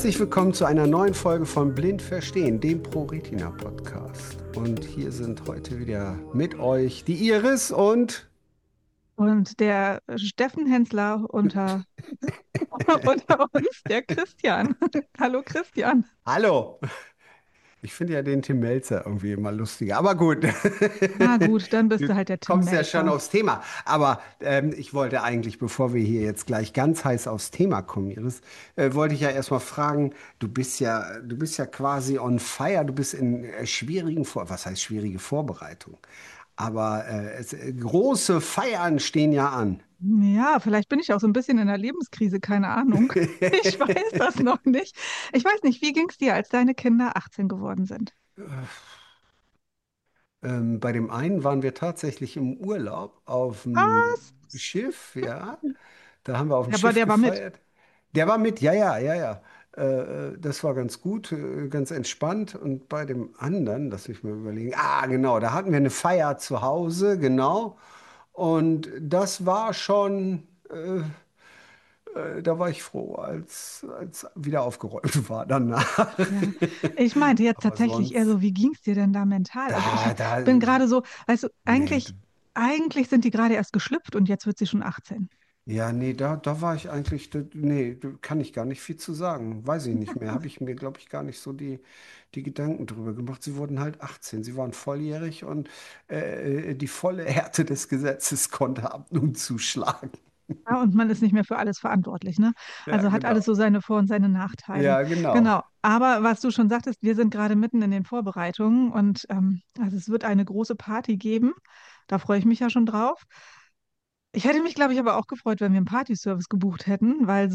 Herzlich willkommen zu einer neuen Folge von Blind Verstehen, dem Pro-Retina-Podcast. Und hier sind heute wieder mit euch die Iris Und der Steffen Hensler unter uns, der Christian. Hallo Christian. Hallo. Ich finde ja den Tim Melzer irgendwie immer lustiger, aber gut. Na gut, dann bist Du du halt der Tim kommst ja schon Melzer. aufs Thema. Aber ich wollte eigentlich, bevor wir hier jetzt gleich ganz heiß aufs Thema kommen, Iris, wollte ich ja erstmal fragen, du bist ja quasi on fire, du bist in was heißt schwierige Vorbereitung? Aber große Feiern stehen ja an. Ja, vielleicht bin ich auch so ein bisschen in der Lebenskrise, keine Ahnung. Ich weiß das noch nicht. Ich weiß nicht, wie ging es dir, als deine Kinder 18 geworden sind? Bei dem einen waren wir tatsächlich im Urlaub auf dem Was? Schiff, ja. Da haben wir auf dem Aber Schiff der war mit. gefeiert. Der war mit, ja, ja, ja, ja. Das war ganz gut, ganz entspannt. Und bei dem anderen, lass mich mal überlegen. Ah, genau, da hatten wir eine Feier zu Hause, genau. Und das war schon, da war ich froh, als wieder aufgeräumt war danach. Ja, ich meinte jetzt Aber tatsächlich eher sonst, so, wie ging es dir denn da mental? Also ich da, bin gerade so, weißt du, nee. eigentlich sind die gerade erst geschlüpft und jetzt wird sie schon 18. Ja, nee, da war ich eigentlich, nee, kann ich gar nicht viel zu sagen. Weiß ich nicht mehr. Habe ich mir, glaube ich, gar nicht so die Gedanken drüber gemacht. Sie wurden halt 18, sie waren volljährig und die volle Härte des Gesetzes konnte ab nun zuschlagen. Ja, und man ist nicht mehr für alles verantwortlich, ne? Ja, Also hat alles genau. so seine Vor- und seine Nachteile. Ja, genau. Genau. Aber was du schon sagtest, wir sind gerade mitten in den Vorbereitungen und also es wird eine große Party geben. Da freue ich mich ja schon drauf. Ich hätte mich, glaube ich, aber auch gefreut, wenn wir einen Partyservice gebucht hätten, weil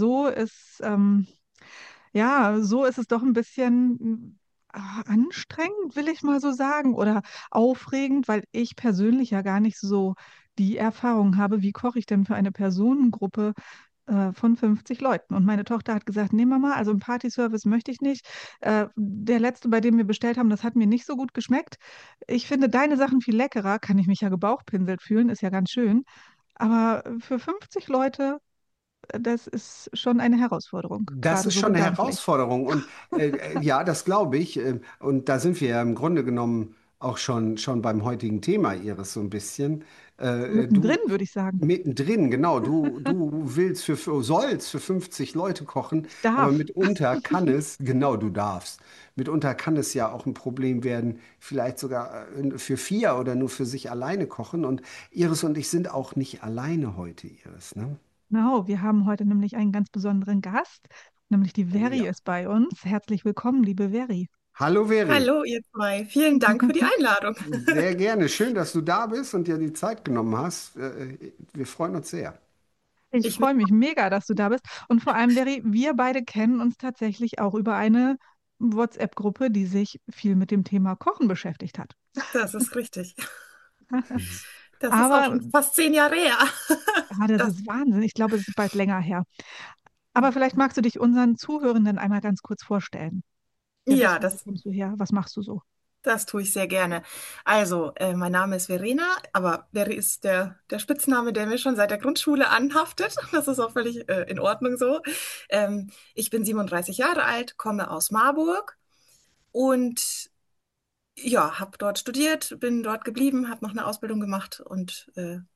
so ist es doch ein bisschen anstrengend, will ich mal so sagen, oder aufregend, weil ich persönlich ja gar nicht so die Erfahrung habe, wie koche ich denn für eine Personengruppe von 50 Leuten. Und meine Tochter hat gesagt, nee Mama, also einen Partyservice möchte ich nicht. Der letzte, bei dem wir bestellt haben, das hat mir nicht so gut geschmeckt. Ich finde deine Sachen viel leckerer, kann ich mich ja gebauchpinselt fühlen, ist ja ganz schön. Aber für 50 Leute, das ist schon eine Herausforderung, Das gerade ist so schon eine gedanklich. Herausforderung und ja, das glaube ich. Und da sind wir ja im Grunde genommen auch schon beim heutigen Thema Ihres so ein bisschen. Mittendrin, Du würde ich sagen. mittendrin, genau, du sollst für 50 Leute kochen, Ich aber darf. mitunter kann es, genau, du darfst. Mitunter kann es ja auch ein Problem werden, vielleicht sogar für vier oder nur für sich alleine kochen. Und Iris und ich sind auch nicht alleine heute, Iris, ne? Genau, wir haben heute nämlich einen ganz besonderen Gast, nämlich die Oh Veri ja. ist bei uns. Herzlich willkommen, liebe Veri. Hallo Veri. Hallo, ihr zwei. Vielen Dank für die Einladung. Sehr gerne. Schön, dass du da bist und dir die Zeit genommen hast. Wir freuen uns sehr. Ich Ich mich, freue mich mega, dass du da bist. Und vor allem, Veri, wir beide kennen uns tatsächlich auch über eine WhatsApp-Gruppe, die sich viel mit dem Thema Kochen beschäftigt hat. das ist richtig. Mhm. Das ist auch Aber schon fast 10 Jahre her. das Das, ist Wahnsinn. Ich glaube, es ist bald länger her. Aber vielleicht magst du dich unseren Zuhörenden einmal ganz kurz vorstellen. Wer ja, bist du? Wo das, kommst du her? Was machst du so? das tue ich sehr gerne. Also, mein Name ist Verena, aber Veri ist der Spitzname, der mir schon seit der Grundschule anhaftet. Das ist auch völlig in Ordnung so. Ich bin 37 Jahre alt, komme aus Marburg und ja, habe dort studiert, bin dort geblieben, habe noch eine Ausbildung gemacht und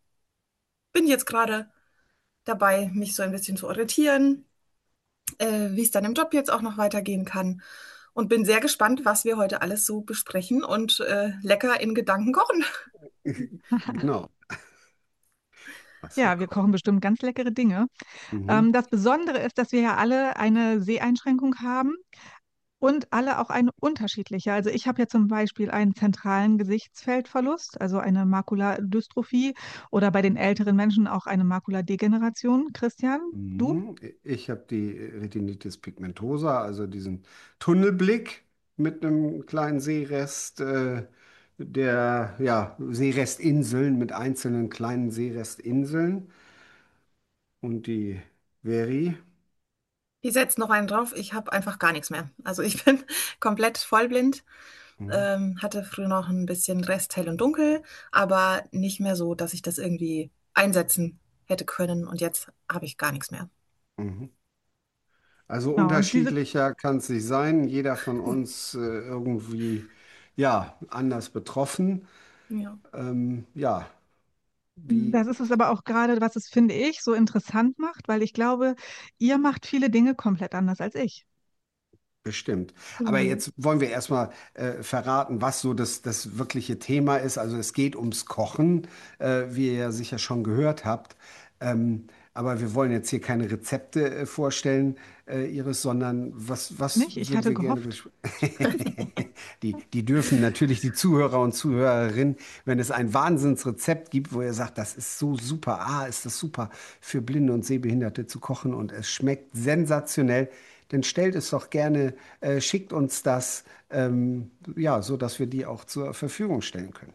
bin jetzt gerade dabei, mich so ein bisschen zu orientieren, wie es dann im Job jetzt auch noch weitergehen kann. Und bin sehr gespannt, was wir heute alles so besprechen und lecker in Gedanken kochen. Genau. Was wir Ja, wir kochen kochen. bestimmt ganz leckere Dinge. Mhm. Das Besondere ist, dass wir ja alle eine Seheinschränkung haben und alle auch eine unterschiedliche. Also ich habe ja zum Beispiel einen zentralen Gesichtsfeldverlust, also eine Makuladystrophie oder bei den älteren Menschen auch eine Makuladegeneration. Christian, du? Mhm. Ich habe die Retinitis pigmentosa, also diesen Tunnelblick mit einem kleinen Seerest, der ja, Seerestinseln mit einzelnen kleinen Seerestinseln. Und die Veri. Die setzt noch einen drauf. Ich habe einfach gar nichts mehr. Also ich bin komplett vollblind. Mhm. Hatte früher noch ein bisschen Rest hell und dunkel, aber nicht mehr so, dass ich das irgendwie einsetzen hätte können. Und jetzt habe ich gar nichts mehr. Mhm. Also Genau, und diese, unterschiedlicher kann es nicht sein. Jeder von uns irgendwie ja anders betroffen. Ja. Ja, wie das ist es aber auch gerade, was es, finde ich, so interessant macht, weil ich glaube, ihr macht viele Dinge komplett anders als ich. bestimmt. Aber Mhm. jetzt wollen wir erstmal verraten, was so das wirkliche Thema ist. Also es geht ums Kochen, wie ihr ja sicher schon gehört habt. Aber wir wollen jetzt hier keine Rezepte vorstellen, Iris, sondern was Nicht? Ich würden hatte wir gerne gehofft. besprechen? Die dürfen natürlich die Zuhörer und Zuhörerinnen, wenn es ein Wahnsinnsrezept gibt, wo ihr sagt, das ist so super, ist das super für Blinde und Sehbehinderte zu kochen und es schmeckt sensationell, dann stellt es doch gerne, schickt uns das, ja, so dass wir die auch zur Verfügung stellen können.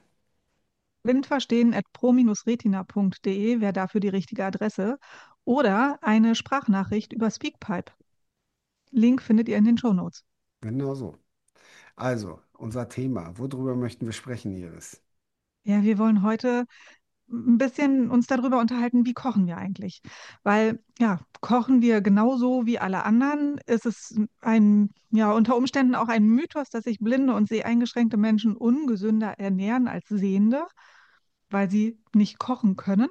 Blindverstehen@pro-retina.de wäre dafür die richtige Adresse. Oder eine Sprachnachricht über Speakpipe. Link findet ihr in den Shownotes. Genau so. Also, unser Thema. Worüber möchten wir sprechen, Iris? Ja, wir wollen heute ein bisschen uns darüber unterhalten, wie kochen wir eigentlich? Weil, ja, kochen wir genauso wie alle anderen? Ist es ein, ja, unter Umständen auch ein Mythos, dass sich blinde und seheingeschränkte Menschen ungesünder ernähren als Sehende, weil sie nicht kochen können?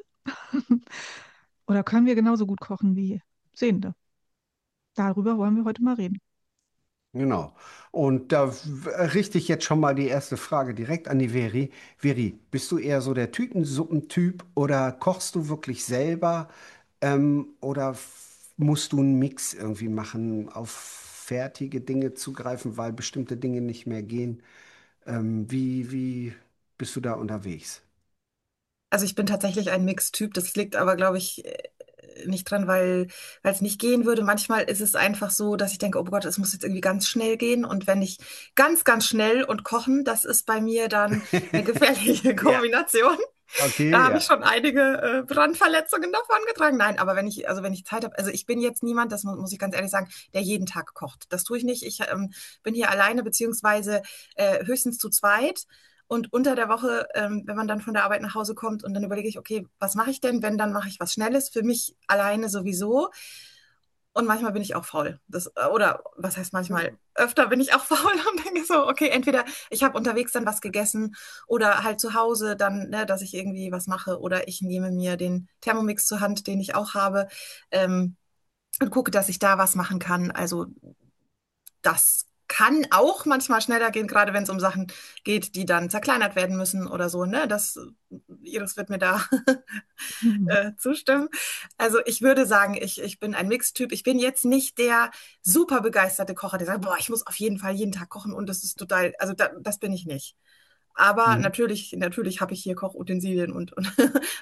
Oder können wir genauso gut kochen wie Sehende? Darüber wollen wir heute mal reden. Genau. Und da richte ich jetzt schon mal die erste Frage direkt an die Veri. Veri, bist du eher so der Tütensuppentyp oder kochst du wirklich selber? Oder musst du einen Mix irgendwie machen, auf fertige Dinge zugreifen, weil bestimmte Dinge nicht mehr gehen? Wie bist du da unterwegs? Also ich bin tatsächlich ein Mixtyp. Das liegt aber, glaube ich, nicht dran, weil es nicht gehen würde. Manchmal ist es einfach so, dass ich denke, oh Gott, es muss jetzt irgendwie ganz schnell gehen. Und wenn ich ganz, ganz schnell und kochen, das ist bei mir dann eine gefährliche Ja, Kombination. Da okay, habe ich ja. schon einige Brandverletzungen davon getragen. Nein, aber wenn ich Zeit habe, also ich bin jetzt niemand, das muss ich ganz ehrlich sagen, der jeden Tag kocht. Das tue ich nicht. Ich bin hier alleine, beziehungsweise höchstens zu zweit. Und unter der Woche, wenn man dann von der Arbeit nach Hause kommt und dann überlege ich, okay, was mache ich denn? Wenn, dann mache ich was Schnelles, für mich alleine sowieso. Und manchmal bin ich auch faul. Oder was heißt manchmal? Öfter bin ich auch faul und denke so, okay, entweder ich habe unterwegs dann was gegessen oder halt zu Hause dann, ne, dass ich irgendwie was mache oder ich nehme mir den Thermomix zur Hand, den ich auch habe, ähm, und gucke, dass ich da was machen kann. Also das kann auch manchmal schneller gehen, gerade wenn es um Sachen geht, die dann zerkleinert werden müssen oder so, ne? Iris wird mir da Mhm. zustimmen. Also ich würde sagen, ich bin ein Mixtyp. Ich bin jetzt nicht der super begeisterte Kocher, der sagt, boah, ich muss auf jeden Fall jeden Tag kochen und das ist total, also das bin ich nicht. Aber Mhm. natürlich habe ich hier Kochutensilien und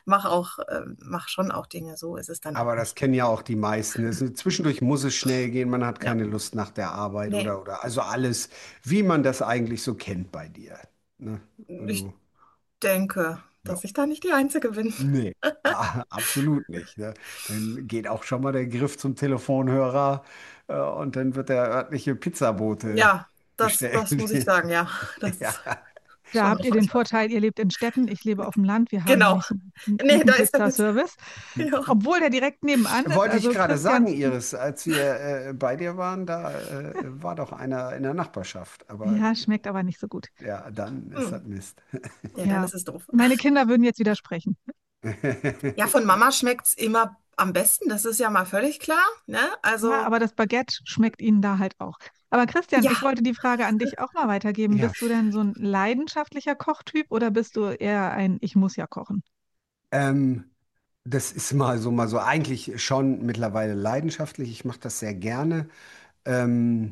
mach schon auch Dinge. So ist es dann auch Aber das nicht. kennen ja auch die meisten. Zwischendurch muss es schnell gehen, man hat Ja, keine Lust nach der Arbeit nee, oder also alles, wie man das eigentlich so kennt bei dir. Ne? ich Also, denke, ja. dass ich da nicht die Einzige bin. Nee, absolut nicht. Ne? Dann geht auch schon mal der Griff zum Telefonhörer und dann wird der örtliche Pizzabote Ja, bestellt. das muss ich sagen, ja. Das Ja, ist Da schon habt noch ihr den manchmal. Vorteil, ihr lebt in Städten, ich lebe auf dem Land, wir haben Genau. nicht einen Nee, guten da ist der Witz. Pizzaservice, Ja. obwohl der direkt nebenan ist. wollte ich Also gerade sagen, Christian, Iris, als wir bei dir waren, da war doch einer in der Nachbarschaft. Aber ja, schmeckt aber nicht so gut. ja, dann ist Hm. das Mist. Ja, dann Ja, ist es doof. meine Kinder würden jetzt widersprechen. Ja, von Mama schmeckt's immer am besten, das ist ja mal völlig klar, ne? Ja, Also, aber das Baguette schmeckt ihnen da halt auch. Aber Christian, ich ja, wollte die Frage an dich auch mal weitergeben. Ja, Bist du denn so ein leidenschaftlicher Kochtyp oder bist du eher ein Ich muss ja kochen? ähm, das ist mal so, eigentlich schon mittlerweile leidenschaftlich. Ich mache das sehr gerne. Ähm,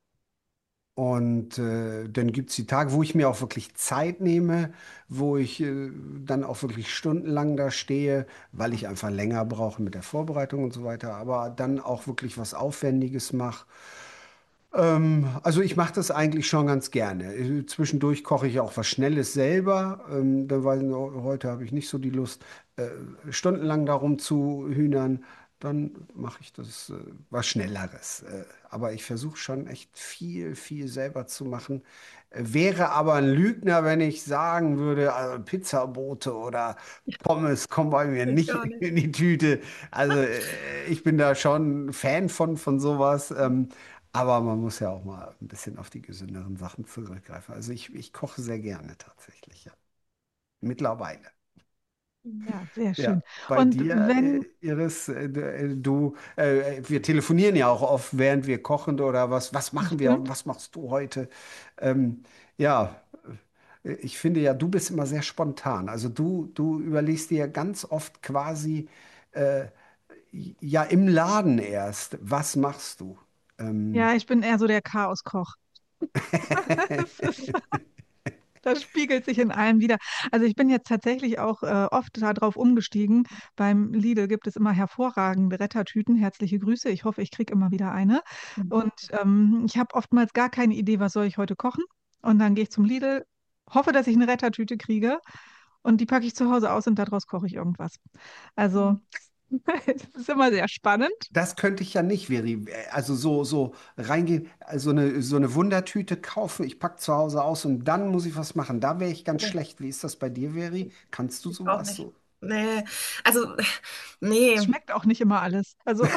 und dann gibt es die Tage, wo ich mir auch wirklich Zeit nehme, wo ich dann auch wirklich stundenlang da stehe, weil ich einfach länger brauche mit der Vorbereitung und so weiter, aber dann auch wirklich was Aufwendiges mache. Also ich mache das eigentlich schon ganz gerne. Zwischendurch koche ich auch was Schnelles selber. Dann weiß ich, heute habe ich nicht so die Lust, stundenlang darum zu hühnern. dann mache ich das was Schnelleres. Aber ich versuche schon echt viel, viel selber zu machen. Wäre aber ein Lügner, wenn ich sagen würde, also Pizzabote oder Pommes kommen bei mir Ich nicht gar nicht. in die Tüte. Also ich bin da schon Fan von sowas. Aber man muss ja auch mal ein bisschen auf die gesünderen Sachen zurückgreifen. Also ich koche sehr gerne tatsächlich, ja. Mittlerweile. Ja, sehr schön. Ja, bei Und dir, wenn, Iris, wir telefonieren ja auch oft, während wir kochen oder was machen wir, stimmt, was machst du heute? Ähm, ja, ich finde ja, du bist immer sehr spontan. Also du überlegst dir ja ganz oft quasi, äh, ja, im Laden erst, was machst du? Ähm, ja, ich bin eher so der Chaoskoch. Es ist, das spiegelt sich in allem wieder. Also ich bin jetzt tatsächlich auch oft darauf umgestiegen. Beim Lidl gibt es immer hervorragende Rettertüten. Herzliche Grüße. Ich hoffe, ich kriege immer wieder eine. Und ich habe oftmals gar keine Idee, was soll ich heute kochen. Und dann gehe ich zum Lidl, hoffe, dass ich eine Rettertüte kriege. Und die packe ich zu Hause aus und daraus koche ich irgendwas. Also es ist immer sehr spannend. Das könnte ich ja nicht, Veri. Also so reingehen, also so eine Wundertüte kaufen, ich packe zu Hause aus und dann muss ich was machen. Da wäre ich ganz Nee, schlecht. Wie ist das bei dir, Veri? Kannst du ich auch sowas nicht. so? Nee, also, Es nee. schmeckt auch nicht immer alles. Also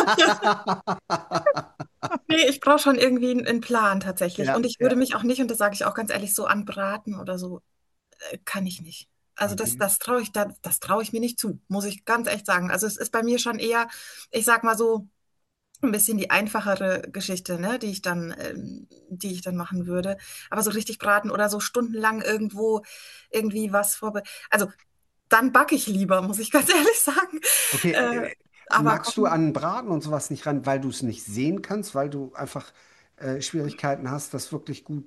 Nee, ich brauche schon irgendwie einen Plan tatsächlich. Und Ja, ich würde ja. mich auch nicht, und das sage ich auch ganz ehrlich, so anbraten oder so, kann ich nicht. Also Okay. das traue ich mir nicht zu, muss ich ganz echt sagen. Also es ist bei mir schon eher, ich sag mal so, ein bisschen die einfachere Geschichte, ne, die ich dann machen würde. Aber so richtig braten oder so stundenlang irgendwo irgendwie was Also dann backe ich lieber, muss ich ganz ehrlich sagen. Okay, Äh, aber magst du kochen, an Braten und sowas nicht ran, weil du es nicht sehen kannst, weil du einfach Schwierigkeiten hast, das wirklich gut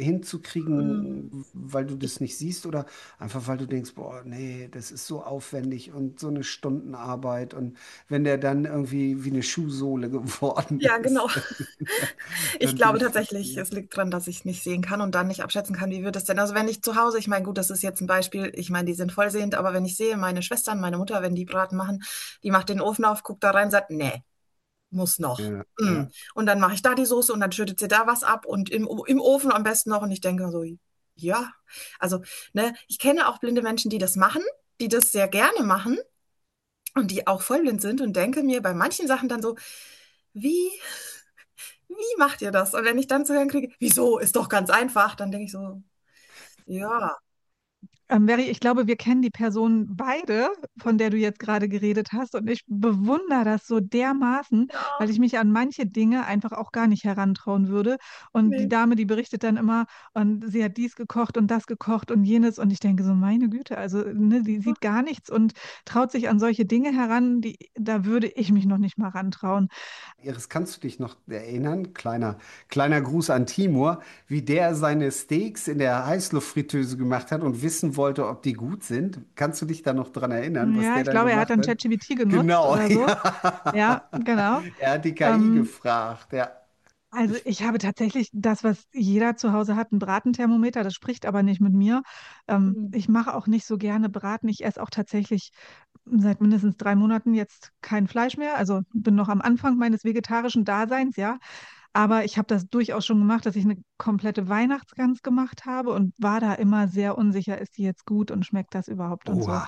mm, hinzukriegen, weil du das nicht siehst oder einfach weil du denkst, boah, nee, das ist so aufwendig und so eine Stundenarbeit und wenn der dann irgendwie wie eine Schuhsohle geworden ja, ist, genau. Ich dann bin glaube ich tatsächlich, frustriert. es liegt dran, dass ich es nicht sehen kann und dann nicht abschätzen kann, wie wird es denn. Also wenn ich zu Hause, ich meine, gut, das ist jetzt ein Beispiel, ich meine, die sind vollsehend, aber wenn ich sehe, meine Schwestern, meine Mutter, wenn die Braten machen, die macht den Ofen auf, guckt da rein, sagt, nee, muss noch. Ja, Mm. ja. Und dann mache ich da die Soße und dann schüttet sie da was ab und im Ofen am besten noch. Und ich denke so, ja, also, ne, ich kenne auch blinde Menschen, die das machen, die das sehr gerne machen und die auch vollblind sind und denke mir bei manchen Sachen dann so, wie wie macht ihr das? Und wenn ich dann zu hören kriege, wieso, ist doch ganz einfach, dann denke ich so, ja, Mary, ich glaube, wir kennen die Person beide, von der du jetzt gerade geredet hast. Und ich bewundere das so dermaßen, weil ja, ich mich an manche Dinge einfach auch gar nicht herantrauen würde. Und die nee, Dame, die berichtet dann immer, und sie hat dies gekocht und das gekocht und jenes. Und ich denke so, meine Güte, also ne, die sieht gar nichts und traut sich an solche Dinge heran, da würde ich mich noch nicht mal rantrauen. Iris, kannst du dich noch erinnern? Kleiner Gruß an Timur, wie der seine Steaks in der Heißluftfritteuse gemacht hat und wissen wollte, ob die gut sind. Kannst du dich da noch dran erinnern, was Ja, der ich da glaube, er hat gemacht dann hat? ChatGPT genutzt Genau, oder so. ja. Ja, genau. Er hat die KI Ähm, gefragt, ja. Also ich habe tatsächlich das, was jeder zu Hause hat, ein Bratenthermometer. Das spricht aber nicht mit mir. hm, Ich mache auch nicht so gerne Braten. Ich esse auch tatsächlich seit mindestens 3 Monaten jetzt kein Fleisch mehr. Also bin noch am Anfang meines vegetarischen Daseins, ja. Aber ich habe das durchaus schon gemacht, dass ich eine komplette Weihnachtsgans gemacht habe und war da immer sehr unsicher, ist die jetzt gut und schmeckt das überhaupt und so. Oha.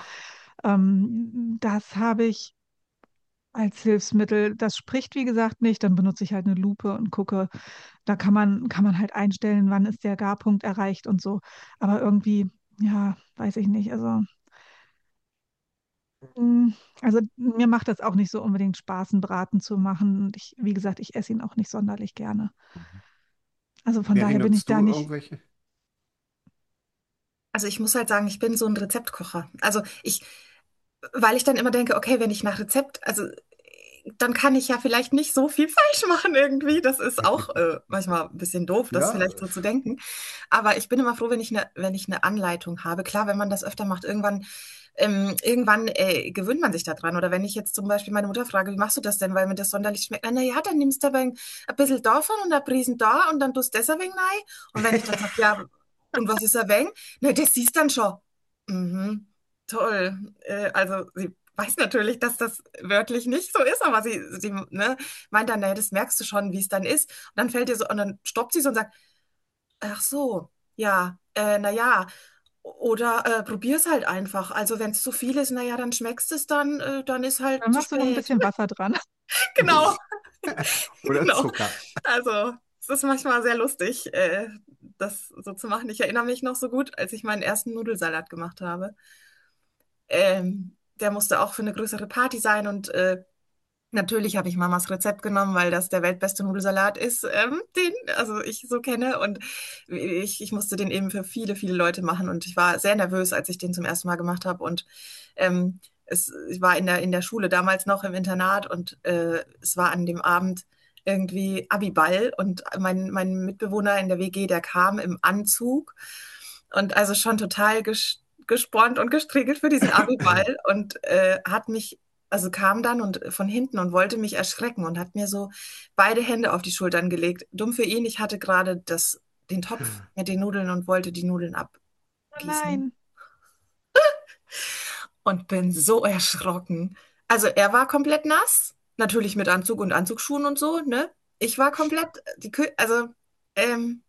Das habe ich als Hilfsmittel. Das spricht, wie gesagt, nicht. Dann benutze ich halt eine Lupe und gucke. Da kann man halt einstellen, wann ist der Garpunkt erreicht und so. Aber irgendwie, ja, weiß ich nicht. Mm, also mir macht das auch nicht so unbedingt Spaß, einen Braten zu machen. Und ich, wie gesagt, ich esse ihn auch nicht sonderlich gerne. Also von Mary, daher bin ich nutzt da du nicht. irgendwelche? also ich muss halt sagen, ich bin so ein Rezeptkocher. Weil ich dann immer denke, okay, wenn ich nach Rezept, also dann kann ich ja vielleicht nicht so viel falsch machen irgendwie. Das ist auch manchmal ein bisschen doof, das Ja, vielleicht so zu denken. Aber ich bin immer froh, wenn ich eine Anleitung habe. Klar, wenn man das öfter macht, irgendwann gewöhnt man sich daran. Oder wenn ich jetzt zum Beispiel meine Mutter frage, wie machst du das denn, weil mir das sonderlich schmeckt? Na ja, dann nimmst du ein bisschen davon und ein Prisen da und dann tust du das ein wenig rein. Und wenn ich dann sage, ja, und was ist ein wenig? Na, das siehst dann schon. Mhm. Toll. Also weiß natürlich, dass das wörtlich nicht so ist, aber sie ne, meint dann, naja, das merkst du schon, wie es dann ist. Und dann fällt dir so, und dann stoppt sie so und sagt, ach so, ja, na ja. Oder probier's halt einfach. Also wenn es zu viel ist, naja, dann schmeckst es dann, dann ist halt Dann zu machst du noch ein spät. bisschen Wasser dran. Genau, Oder genau. Zucker. Also es ist manchmal sehr lustig, das so zu machen. Ich erinnere mich noch so gut, als ich meinen ersten Nudelsalat gemacht habe. Der musste auch für eine größere Party sein und natürlich habe ich Mamas Rezept genommen, weil das der weltbeste Nudelsalat ist, den also ich so kenne. Und ich musste den eben für viele, viele Leute machen. Und ich war sehr nervös, als ich den zum ersten Mal gemacht habe. Und ich war in der Schule damals noch im Internat und es war an dem Abend irgendwie Abiball und mein Mitbewohner in der WG, der kam im Anzug und also schon total gespornt und gestriegelt für diesen Abiball und hat mich also kam dann und von hinten und wollte mich erschrecken und hat mir so beide Hände auf die Schultern gelegt. Dumm für ihn, ich hatte gerade den Topf mit den Nudeln und wollte die Nudeln Oh abgießen nein. und bin so erschrocken. Also er war komplett nass, natürlich mit Anzug und Anzugsschuhen und so, ne? Ich war komplett, also ähm,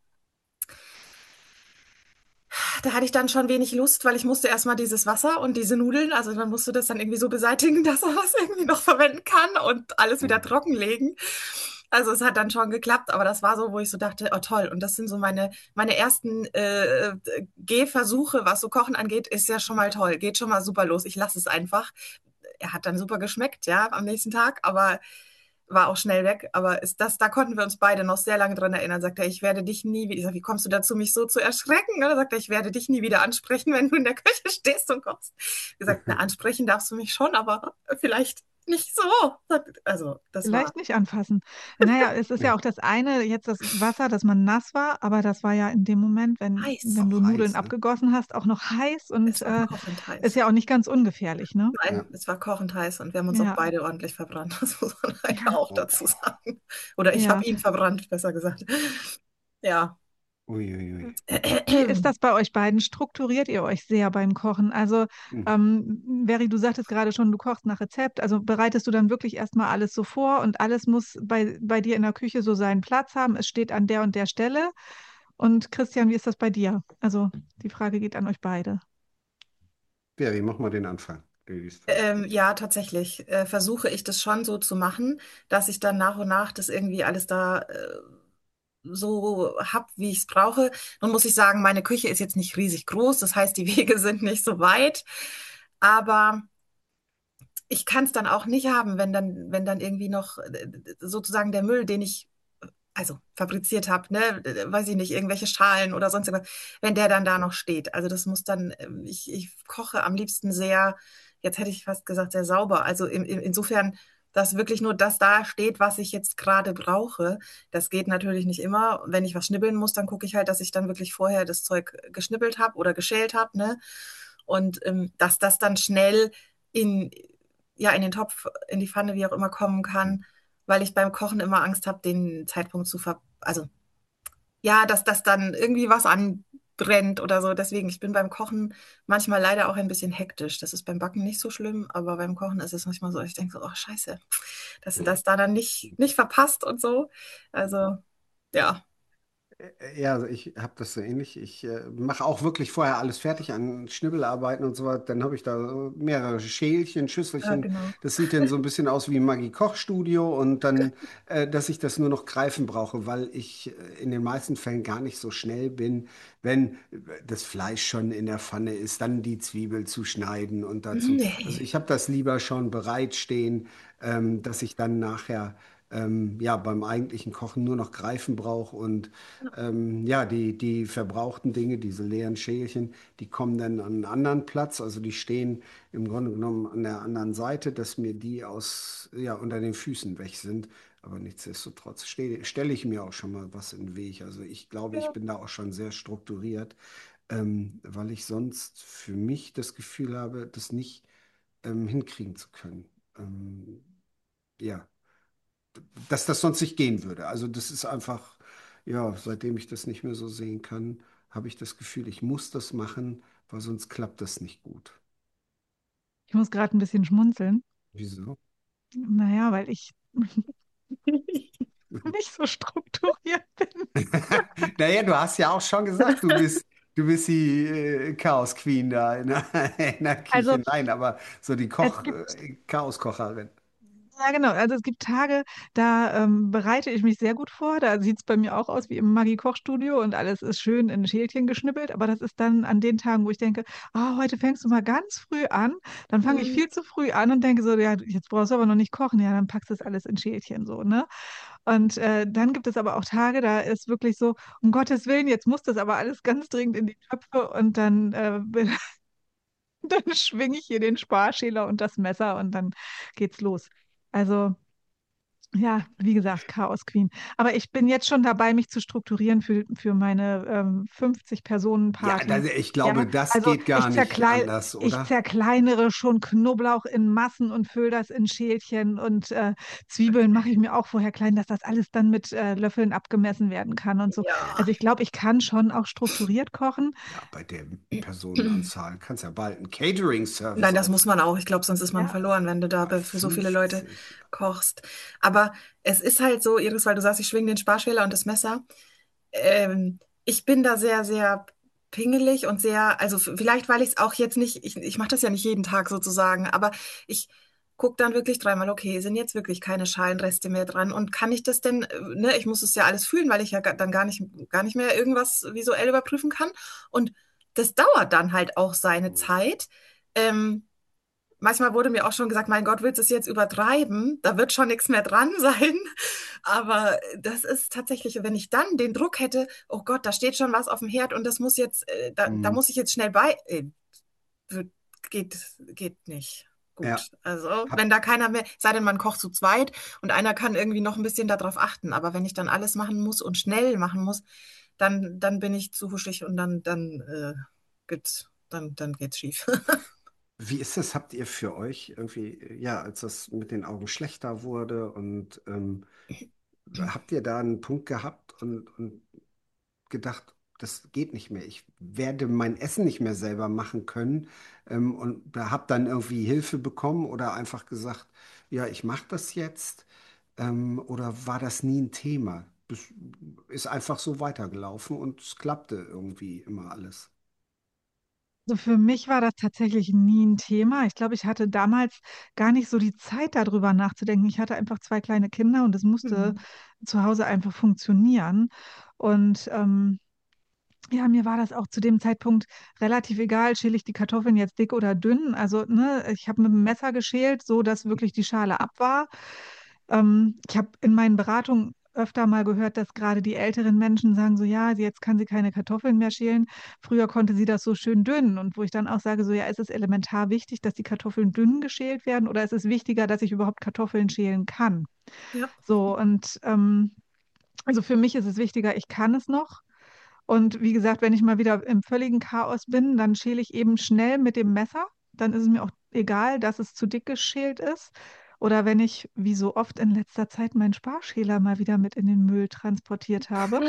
da hatte ich dann schon wenig Lust, weil ich musste erstmal dieses Wasser und diese Nudeln, also man musste das dann irgendwie so beseitigen, dass man das irgendwie noch verwenden kann und alles wieder trockenlegen. Also es hat dann schon geklappt, aber das war so, wo ich so dachte, oh toll. Und das sind so meine ersten Gehversuche, was so Kochen angeht, ist ja schon mal toll. Geht schon mal super los. Ich lasse es einfach. Er hat dann super geschmeckt, ja, am nächsten Tag, aber war auch schnell weg, aber da konnten wir uns beide noch sehr lange dran erinnern. Sagt er, ich werde dich nie wieder, ich sag, wie kommst du dazu, mich so zu erschrecken? Oder sagt er, ich werde dich nie wieder ansprechen, wenn du in der Küche stehst und kochst. Gesagt, na, ansprechen darfst du mich schon, aber vielleicht nicht so. Also, das war Vielleicht nicht anfassen. Naja, es ist ja auch das eine, jetzt das Wasser, dass man nass war, aber das war ja in dem Moment, heiß. wenn du Auch Nudeln heiß, ne? abgegossen hast, auch noch heiß und Es war kochend ist heiß. ja auch nicht ganz ungefährlich, ne? Ja. Nein, es war kochend heiß und wir haben uns auch Ja, beide ordentlich verbrannt. Das muss man leider auch Oh. dazu sagen. Oder ich habe ja. ihn verbrannt, besser gesagt. Ja. Uiuiui. Wie ist das bei euch beiden? Strukturiert ihr euch sehr beim Kochen? Also, Hm. Veri, du sagtest gerade schon, du kochst nach Rezept. Also bereitest du dann wirklich erstmal alles so vor und alles muss bei dir in der Küche so seinen Platz haben. Es steht an der und der Stelle. Und Christian, wie ist das bei dir? Also, die Frage geht an euch beide. Beri, mach mal den Anfang. Ladies first. Ja, tatsächlich versuche ich das schon so zu machen, dass ich dann nach und nach das irgendwie alles da so hab, wie ich es brauche. Nun muss ich sagen, meine Küche ist jetzt nicht riesig groß, das heißt, die Wege sind nicht so weit, aber ich kann es dann auch nicht haben, wenn dann irgendwie noch sozusagen der Müll, den ich also fabriziert habe, ne, weiß ich nicht, irgendwelche Schalen oder sonst irgendwas, wenn der dann da noch steht. Also das muss dann, ich koche am liebsten sehr, jetzt hätte ich fast gesagt, sehr sauber. Also insofern, dass wirklich nur das da steht, was ich jetzt gerade brauche. Das geht natürlich nicht immer. Wenn ich was schnibbeln muss, dann gucke ich halt, dass ich dann wirklich vorher das Zeug geschnibbelt habe oder geschält habe, ne? Und dass das dann schnell in, ja, in den Topf, in die Pfanne, wie auch immer, kommen kann, weil ich beim Kochen immer Angst habe, den Zeitpunkt also ja, dass das dann irgendwie was anbrennt oder so. Deswegen, ich bin beim Kochen manchmal leider auch ein bisschen hektisch. Das ist beim Backen nicht so schlimm, aber beim Kochen ist es manchmal so, ich denke so, oh Scheiße, dass das da dann nicht verpasst und so. Also, ja. Ja, also ich habe das so ähnlich. Ich mache auch wirklich vorher alles fertig an Schnibbelarbeiten und so weiter. Dann habe ich da so mehrere Schälchen, Ja, Schüsselchen. genau. Das sieht dann so ein bisschen aus wie Maggi Kochstudio und dann, dass ich das nur noch greifen brauche, weil ich in den meisten Fällen gar nicht so schnell bin, wenn das Fleisch schon in der Pfanne ist, dann die Zwiebel zu schneiden und dazu. Also Nee. ich habe das lieber schon bereitstehen, dass ich dann nachher ja beim eigentlichen Kochen nur noch greifen brauche und ja, die verbrauchten Dinge, diese leeren Schälchen, die kommen dann an einen anderen Platz. Also die stehen im Grunde genommen an der anderen Seite, dass mir die ja, unter den Füßen weg sind. Aber nichtsdestotrotz stelle ich mir auch schon mal was in den Weg. Also ich glaube, ich Ja. bin da auch schon sehr strukturiert, weil ich sonst für mich das Gefühl habe, das nicht hinkriegen zu können. Ja, dass das sonst nicht gehen würde. Also das ist einfach, ja, seitdem ich das nicht mehr so sehen kann, habe ich das Gefühl, ich muss das machen, weil sonst klappt das nicht gut. Ich muss gerade ein bisschen schmunzeln. Wieso? Naja, weil ich nicht so strukturiert bin. Naja, du hast ja auch schon gesagt, du bist die Chaos Queen da in der Also Küche. Nein, aber so die es gibt Chaoskocherin. Ja, genau. Also es gibt Tage, da bereite ich mich sehr gut vor. Da sieht es bei mir auch aus wie im Maggi-Kochstudio und alles ist schön in Schälchen geschnippelt. Aber das ist dann an den Tagen, wo ich denke, heute fängst du mal ganz früh an. Dann fange ich Mhm. viel zu früh an und denke so, ja, jetzt brauchst du aber noch nicht kochen. Ja, dann packst du das alles in Schälchen so, ne? Und dann gibt es aber auch Tage, da ist wirklich so, um Gottes Willen, jetzt muss das aber alles ganz dringend in die Töpfe und dann, dann schwinge ich hier den Sparschäler und das Messer und dann geht's los. Also. Ja, wie gesagt, Chaos Queen. Aber ich bin jetzt schon dabei, mich zu strukturieren für meine 50-Personen-Party. Ja, ich Ja, glaube, das also geht gar nicht anders, ich oder? zerkleinere schon Knoblauch in Massen und fülle das in Schälchen und Zwiebeln mache ich mir auch vorher klein, dass das alles dann mit Löffeln abgemessen werden kann und so. Ja. Also ich glaube, ich kann schon auch strukturiert kochen. Ja, bei der Personenanzahl kannst ja bald einen Catering-Service Nein, das muss aufmachen. man auch. Ich glaube, sonst ist man Ja. verloren, wenn du da Bei für so viele Leute 50. kochst. Aber es ist halt so, Iris, weil du sagst, ich schwinge den Sparschäler und das Messer. Ich bin da sehr, sehr pingelig und sehr, also vielleicht, weil ich es auch jetzt nicht, ich mache das ja nicht jeden Tag sozusagen, aber ich gucke dann wirklich dreimal, okay, sind jetzt wirklich keine Schalenreste mehr dran und kann ich das denn, ne, ich muss es ja alles fühlen, weil ich ja dann gar nicht mehr irgendwas visuell überprüfen kann und das dauert dann halt auch seine Zeit. Ähm, Manchmal wurde mir auch schon gesagt, mein Gott, willst du es jetzt übertreiben? Da wird schon nichts mehr dran sein. Aber das ist tatsächlich, wenn ich dann den Druck hätte, oh Gott, da steht schon was auf dem Herd und das muss jetzt, da Hm. muss ich jetzt schnell bei, wird- geht nicht Ja, gut. Also, hab, wenn da keiner mehr, sei denn man kocht zu zweit und einer kann irgendwie noch ein bisschen darauf achten. Aber wenn ich dann alles machen muss und schnell machen muss, dann bin ich zu huschig und dann geht's schief. wie ist das? Habt ihr für euch irgendwie, ja, als das mit den Augen schlechter wurde und habt ihr da einen Punkt gehabt und gedacht, das geht nicht mehr. Ich werde mein Essen nicht mehr selber machen können und habt dann irgendwie Hilfe bekommen oder einfach gesagt, ja, ich mache das jetzt oder war das nie ein Thema? Das ist einfach so weitergelaufen und es klappte irgendwie immer alles. Also für mich war das tatsächlich nie ein Thema. Ich glaube, ich hatte damals gar nicht so die Zeit, darüber nachzudenken. Ich hatte einfach zwei kleine Kinder und es musste Mhm. zu Hause einfach funktionieren. Und ja, mir war das auch zu dem Zeitpunkt relativ egal, schäle ich die Kartoffeln jetzt dick oder dünn. Also, ne, ich habe mit dem Messer geschält, so dass wirklich die Schale ab war. Ich habe in meinen Beratungen öfter mal gehört, dass gerade die älteren Menschen sagen so, ja, jetzt kann sie keine Kartoffeln mehr schälen. Früher konnte sie das so schön dünn. Und wo ich dann auch sage so, ja, ist es elementar wichtig, dass die Kartoffeln dünn geschält werden oder ist es wichtiger, dass ich überhaupt Kartoffeln schälen kann? Ja. So, und also für mich ist es wichtiger, ich kann es noch. Und wie gesagt, wenn ich mal wieder im völligen Chaos bin, dann schäle ich eben schnell mit dem Messer. Dann ist es mir auch egal, dass es zu dick geschält ist. Oder wenn ich, wie so oft in letzter Zeit, meinen Sparschäler mal wieder mit in den Müll transportiert habe.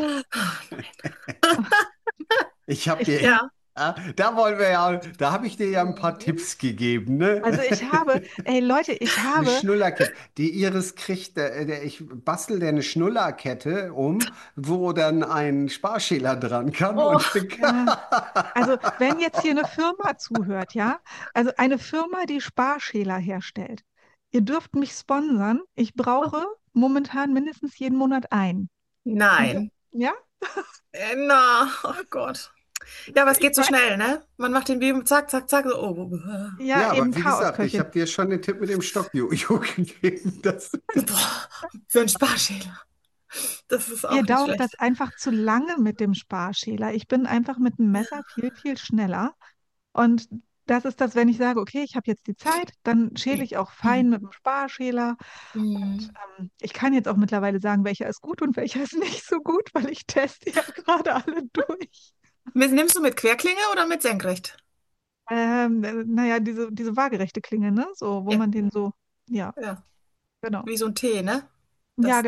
Ich habe Ich, dir, Ja. da wollen wir ja, da habe ich dir ja ein paar Tipps gegeben, ne? also ich habe, ey Leute, ich Eine habe, Schnullerkette. Die Iris kriegt, ich bastel dir eine Schnullerkette um, wo dann ein Sparschäler dran kann Oh, und ja, also wenn jetzt hier eine Firma zuhört, ja, also eine Firma, die Sparschäler herstellt, ihr dürft mich sponsern. Ich brauche momentan mindestens jeden Monat einen. Und nein. ja, Na, oh Gott. Ja, aber es ich geht so weiß, schnell, ne? Man macht den Beam, zack, zack, zack. So, oh. ja, ja, aber eben wie gesagt, ich Chaosköchin. habe dir schon den Tipp mit dem Stockjojo gegeben. Boah, für einen Sparschäler. Das ist Mir auch nicht dauert das schlecht. einfach zu lange mit dem Sparschäler. Ich bin einfach mit dem Messer viel, viel schneller. Und das ist das, wenn ich sage, okay, ich habe jetzt die Zeit, dann schäle ich auch fein mit dem Sparschäler. Und Hm. ich kann jetzt auch mittlerweile sagen, welcher ist gut und welcher ist nicht so gut, weil ich teste ja gerade alle durch. Nimmst du mit Querklinge oder mit Senkrecht? Naja, diese waagerechte Klinge, ne? So, wo Ja, man den so, ja, ja. genau. Wie so ein T, ne? Ja, Das, genau.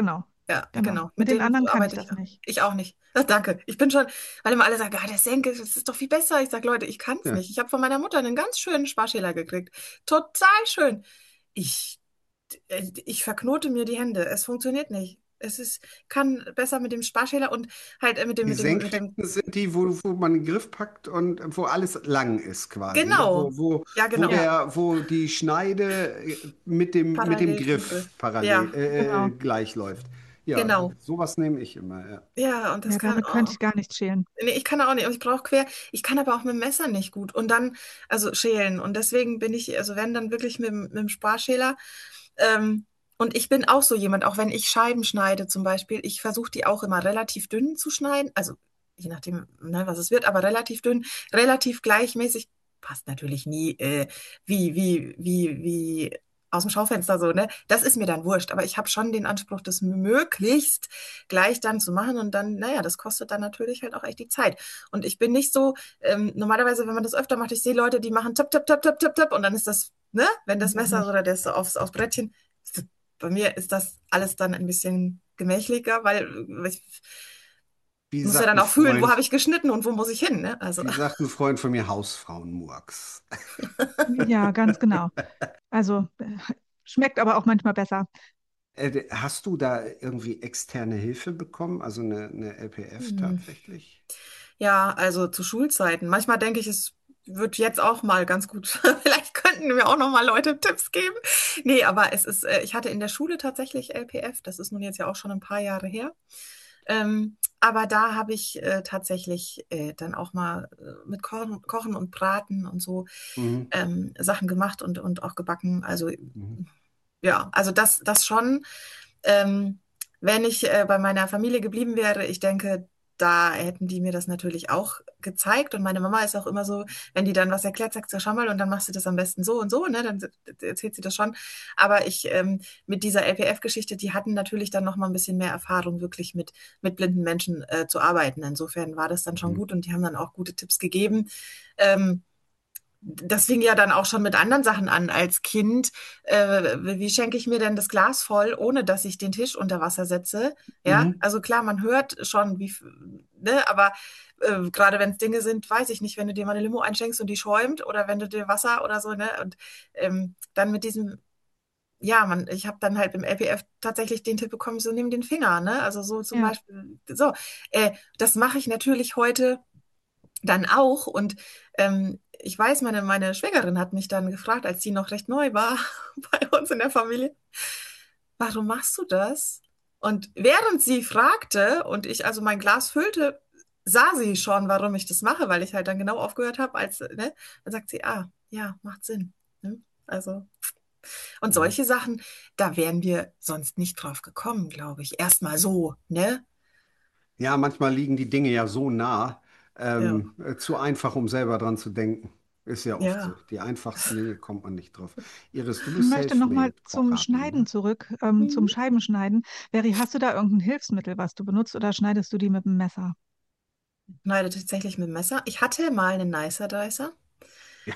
Ja, Genau. genau. Mit Mit den denen anderen kann ich arbeite das ich auch. nicht. Ich auch nicht. Ach, danke. Ich bin schon, weil immer alle sagen, ah, der Senke, das ist doch viel besser. Ich sage, Leute, ich kann es Ja. nicht. Ich habe von meiner Mutter einen ganz schönen Sparschäler gekriegt. Total schön. Ich, ich verknote mir die Hände. Es funktioniert nicht. Kann besser mit dem Sparschäler und halt Die mit dem, Senkrechten sind die, wo man den Griff packt und wo alles lang ist quasi, ne? genau. Ja, genau. Ja, Wo die Schneide mit dem Parallel zum Griff Griff. Ja, genau. gleich läuft. Ja, genau. sowas nehme ich immer, ja. Ja, und das Ja, kann, damit könnte oh. ich gar nicht schälen. Nee, ich kann auch nicht. Und ich brauche quer. Ich kann aber auch mit dem Messer nicht gut. Und dann, also schälen. Und deswegen bin ich, also wenn dann wirklich mit dem Sparschäler. Ähm, und ich bin auch so jemand, auch wenn ich Scheiben schneide zum Beispiel, ich versuche die auch immer relativ dünn zu schneiden. Also je nachdem, ne, was es wird, aber relativ dünn, relativ gleichmäßig. Passt natürlich nie wie aus dem Schaufenster so, ne? Das ist mir dann wurscht. Aber ich habe schon den Anspruch, das möglichst gleich dann zu machen. Und dann, naja, das kostet dann natürlich halt auch echt die Zeit. Und ich bin nicht so, normalerweise, wenn man das öfter macht, ich sehe Leute, die machen tipp, tipp, tipp, tipp, tipp, tipp und dann ist das, ne, wenn das Ich Messer nicht. oder das aufs Brettchen, bei mir ist das alles dann ein bisschen gemächlicher, weil ich Wie muss ja sagt dann ein auch fühlen, wo habe Freund, ich geschnitten und wo muss ich hin, ne? Also, wie sagt ein Freund von mir, Hausfrauenmurks. Ja, ganz genau. Also schmeckt aber auch manchmal besser. Hast du da irgendwie externe Hilfe bekommen, also eine LPF hm. tatsächlich? Ja, also zu Schulzeiten. Manchmal denke ich, es wird jetzt auch mal ganz gut. Vielleicht könnten mir auch noch mal Leute Tipps geben. Nee, aber ich hatte in der Schule tatsächlich LPF. Das ist nun jetzt ja auch schon ein paar Jahre her. Aber da habe ich tatsächlich dann auch mal mit Kochen und Braten und so Mhm. Sachen gemacht und auch gebacken. Also Mhm. ja, also das schon. Ähm, wenn ich bei meiner Familie geblieben wäre, ich denke, da hätten die mir das natürlich auch gezeigt. Und meine Mama ist auch immer so, wenn die dann was erklärt, sagt sie, schau mal, und dann machst du das am besten so und so, ne? Dann erzählt sie das schon. Aber mit dieser LPF-Geschichte, die hatten natürlich dann noch mal ein bisschen mehr Erfahrung, wirklich mit blinden Menschen zu arbeiten. Insofern war das dann schon Mhm. gut und die haben dann auch gute Tipps gegeben. Ähm, Das fing ja dann auch schon mit anderen Sachen an als Kind. Wie schenke ich mir denn das Glas voll, ohne dass ich den Tisch unter Wasser setze? Ja, Mhm. also klar, man hört schon, ne, aber gerade wenn es Dinge sind, weiß ich nicht, wenn du dir mal eine Limo einschenkst und die schäumt oder wenn du dir Wasser oder so, ne, und dann mit diesem, ja, ich habe dann halt im LPF tatsächlich den Tipp bekommen, so nimm den Finger, ne, also so zum Ja. Beispiel, so, das mache ich natürlich heute dann auch. Und ich weiß, meine Schwägerin hat mich dann gefragt, als sie noch recht neu war bei uns in der Familie, warum machst du das? Und während sie fragte und ich also mein Glas füllte, sah sie schon, warum ich das mache, weil ich halt dann genau aufgehört habe, ne? Dann sagt sie, ah, ja, macht Sinn. Ne? Also, und Mhm. solche Sachen, da wären wir sonst nicht drauf gekommen, glaube ich. Erstmal so, ne? Ja, manchmal liegen die Dinge ja so nah, Ja, zu einfach, um selber dran zu denken. Ist ja oft so. ja. Die einfachsten Dinge kommt man nicht drauf. Iris, du Ich bist möchte noch mal zum Selfmade-Kocherin, Schneiden ne? zurück, zum Mhm. Scheibenschneiden. Veri, hast du da irgendein Hilfsmittel, was du benutzt, oder schneidest du die mit dem Messer? Schneide tatsächlich mit dem Messer. Ich hatte mal einen Nicer Dicer. Ja.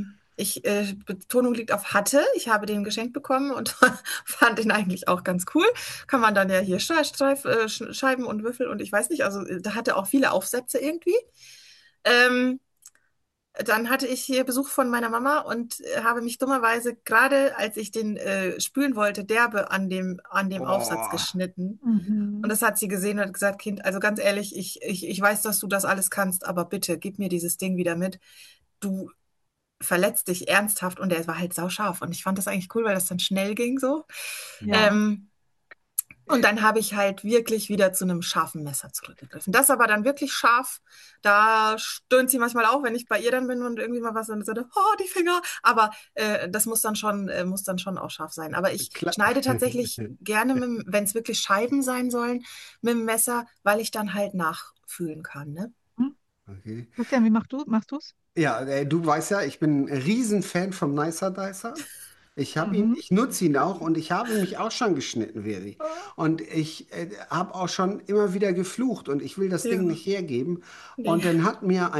Betonung liegt auf hatte. Ich habe den geschenkt bekommen und fand ihn eigentlich auch ganz cool. Kann man dann ja hier Scheiben und Würfel und ich weiß nicht, also da hatte auch viele Aufsätze irgendwie. Ähm, Dann hatte ich hier Besuch von meiner Mama und habe mich dummerweise, gerade als ich den spülen wollte, derbe an dem Aufsatz Oh. geschnitten. Und Mhm. das hat sie gesehen und hat gesagt, Kind, also ganz ehrlich, ich weiß, dass du das alles kannst, aber bitte gib mir dieses Ding wieder mit. Du verletzt dich ernsthaft und der war halt sauscharf. Und ich fand das eigentlich cool, weil das dann schnell ging so. Ja. Ähm, und dann habe ich halt wirklich wieder zu einem scharfen Messer zurückgegriffen. Das aber dann wirklich scharf. Da stöhnt sie manchmal auch, wenn ich bei ihr dann bin und irgendwie mal was und sagt, oh, die Finger. Aber das muss dann schon auch scharf sein. Aber ich Klar. schneide tatsächlich gerne, wenn es wirklich Scheiben sein sollen, mit dem Messer, weil ich dann halt nachfühlen kann. Ne? Hm? Okay. Christian, wie machst du's? Ja, du weißt ja, ich bin ein Riesenfan vom Nicer Dicer. Mhm. Ich nutze ihn auch und ich habe mich auch schon geschnitten, Veri. Oh. Und ich habe auch schon immer wieder geflucht und ich will das Ding Ja, nicht hergeben. nee. Und dann hat mir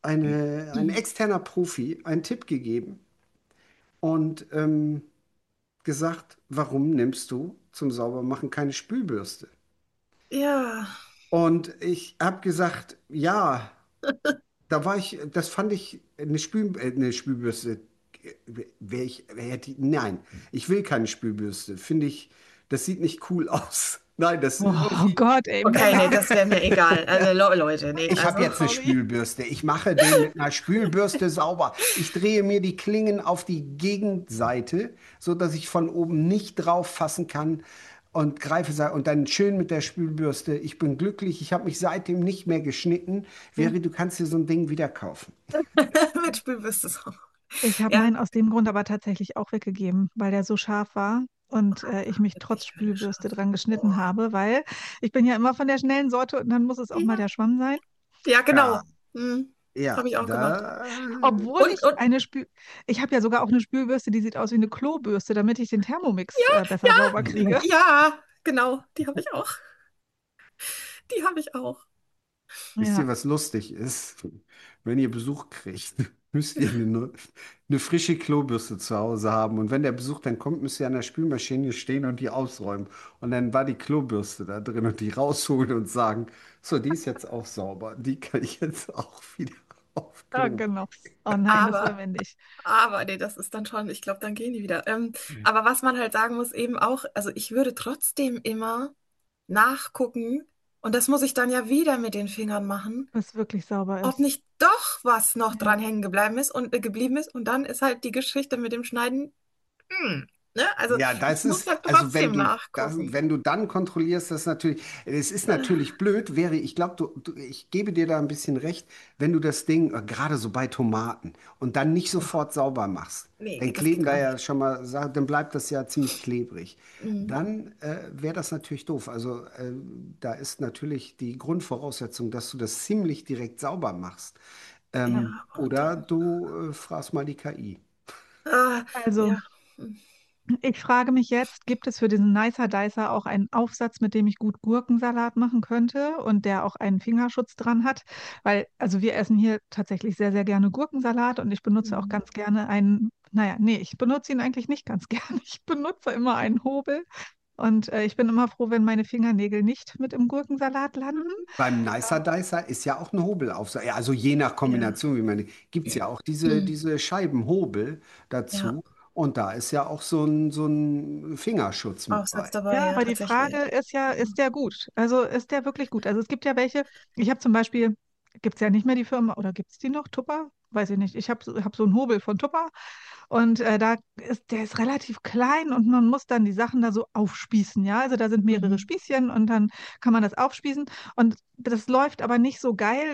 ein externer Profi einen Tipp gegeben. Und gesagt, warum nimmst du zum Saubermachen keine Spülbürste? Ja, Und ich habe gesagt, ja, das fand ich eine Spülbürste, nein, ich will keine Spülbürste, finde ich, das sieht nicht cool aus. Nein, das Oh irgendwie, Gott, ey, okay, nee, Männer. das wäre mir egal. Also Leute, nee, ich habe also. jetzt eine Sorry. Spülbürste, ich mache den mit einer Spülbürste sauber. Ich drehe mir die Klingen auf die Gegenseite, so dass ich von oben nicht drauf fassen kann und und dann schön mit der Spülbürste. Ich bin glücklich, ich habe mich seitdem nicht mehr geschnitten. Veri, du kannst dir so ein Ding wieder kaufen. Mit Spülbürste so. Ich habe Ja, meinen aus dem Grund aber tatsächlich auch weggegeben, weil der so scharf war und ich mich trotz wirklich keine Spülbürste Chance. dran geschnitten Oh. habe, weil ich bin ja immer von der schnellen Sorte und dann muss es auch mal Ja, der Schwamm sein. ja, Ja, genau. Hm, ja, habe ich auch gemacht. Obwohl Und, ich und, ich habe ja sogar auch eine Spülbürste, die sieht aus wie eine Klobürste, damit ich den Thermomix besser ja, sauber kriege. ja, genau, die habe ich auch. Die habe ich auch. wisst ihr, Ja, was lustig ist? Wenn ihr Besuch kriegt, müsst ihr eine frische Klobürste zu Hause haben. Und wenn der Besuch dann kommt, müsst ihr an der Spülmaschine stehen und die ausräumen. Und dann war die Klobürste da drin und die rausholen und sagen, so, die ist jetzt auch sauber. Die kann ich jetzt auch wieder auf ja, Klo. genau. Oh nein, das wollen Aber wir nicht. nee, das ist dann schon, ich glaube, dann gehen die wieder. Aber was man halt sagen muss, eben auch, also ich würde trotzdem immer nachgucken, und das muss ich dann ja wieder mit den Fingern machen, Was wirklich sauber ob ist. nicht doch was noch Ja. dran hängen geblieben ist. Und dann ist halt die Geschichte mit dem Schneiden, hm, ne? Also Ja, ich das muss ist, dann also trotzdem nachgucken. wenn du dann kontrollierst, das ist natürlich, es ist natürlich blöd, ich glaube, ich gebe dir da ein bisschen recht, wenn du das Ding, gerade so bei Tomaten, und dann nicht sofort sauber machst, Nee, dann das kleben geht da gar ja nicht. schon mal, dann bleibt das ja ziemlich klebrig. Mhm. Dann wäre das natürlich doof. Also da ist natürlich die Grundvoraussetzung, dass du das ziemlich direkt sauber machst. Ja, und Oder du fragst mal die KI. Also, ja. Hm. ich frage mich jetzt, gibt es für diesen Nicer Dicer auch einen Aufsatz, mit dem ich gut Gurkensalat machen könnte und der auch einen Fingerschutz dran hat? Weil, also wir essen hier tatsächlich sehr, sehr gerne Gurkensalat und ich benutze auch Mhm. ganz gerne einen, naja, nee, ich benutze ihn eigentlich nicht ganz gerne. Ich benutze immer einen Hobel und ich bin immer froh, wenn meine Fingernägel nicht mit im Gurkensalat landen. Beim Nicer Dicer ist ja auch ein Hobelaufsatz. Ja, also je nach Ja. Kombination, wie man gibt es ja auch Hm. diese Scheibenhobel Ja, dazu. Und da ist ja auch so ein Fingerschutz mit Aufsatz bei. dabei, Ja, ja, aber die Frage tatsächlich. ist ja, ist der gut? Also ist der wirklich gut? Also es gibt ja welche, ich habe zum Beispiel, gibt es ja nicht mehr die Firma, oder gibt es die noch, Tupper? Weiß ich nicht. Ich habe hab so einen Hobel von Tupper und der ist relativ klein und man muss dann die Sachen da so aufspießen, ja? Also da sind mehrere Mhm. Spießchen und dann kann man das aufspießen und das läuft aber nicht so geil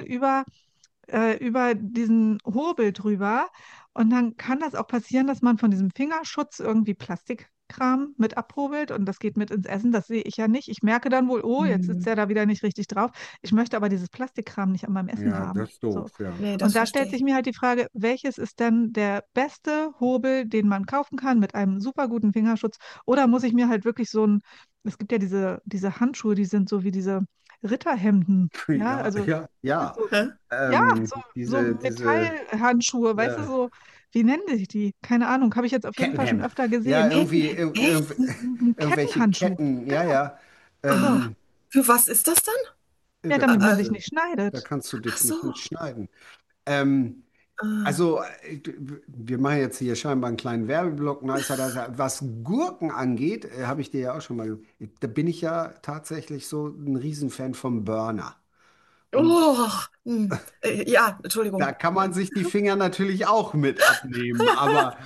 über diesen Hobel drüber. Und dann kann das auch passieren, dass man von diesem Fingerschutz irgendwie Plastikkram mit abhobelt und das geht mit ins Essen. Das sehe ich ja nicht. Ich merke dann wohl, oh, jetzt sitzt Mhm. er da wieder nicht richtig drauf. Ich möchte aber dieses Plastikkram nicht an meinem Essen Ja, haben. das ist So. doof, ja. Nee, das Und da verstehe stellt sich ich. mir halt die Frage, welches ist denn der beste Hobel, den man kaufen kann mit einem super guten Fingerschutz? Oder muss ich mir halt wirklich es gibt ja diese Handschuhe, die sind so wie diese Ritterhemden. Ja, Ja, also ja, ja. so ja, so Metallhandschuhe, weißt du, Ja, so, wie nennen sich die? Keine Ahnung, habe ich jetzt auf jeden Fall schon Kettenhemd. öfter Ja, gesehen. irgendwie Echt? irgendwelche Kettenhandschuh, Ketten. Ja, genau. ja. Oh, Ähm, für was ist das dann? Ja, da damit man kannst sich Äh, du, nicht da schneidet. kannst du ach dich so. nicht mitschneiden. Ähm, Ah. Also, wir machen jetzt hier scheinbar einen kleinen Werbeblock. Nicer, was Gurken angeht, habe ich dir ja auch schon mal, da bin ich ja tatsächlich so ein Riesenfan vom Burner. Und Oh, ja, da Entschuldigung. kann man sich die Finger natürlich auch mit abnehmen, aber,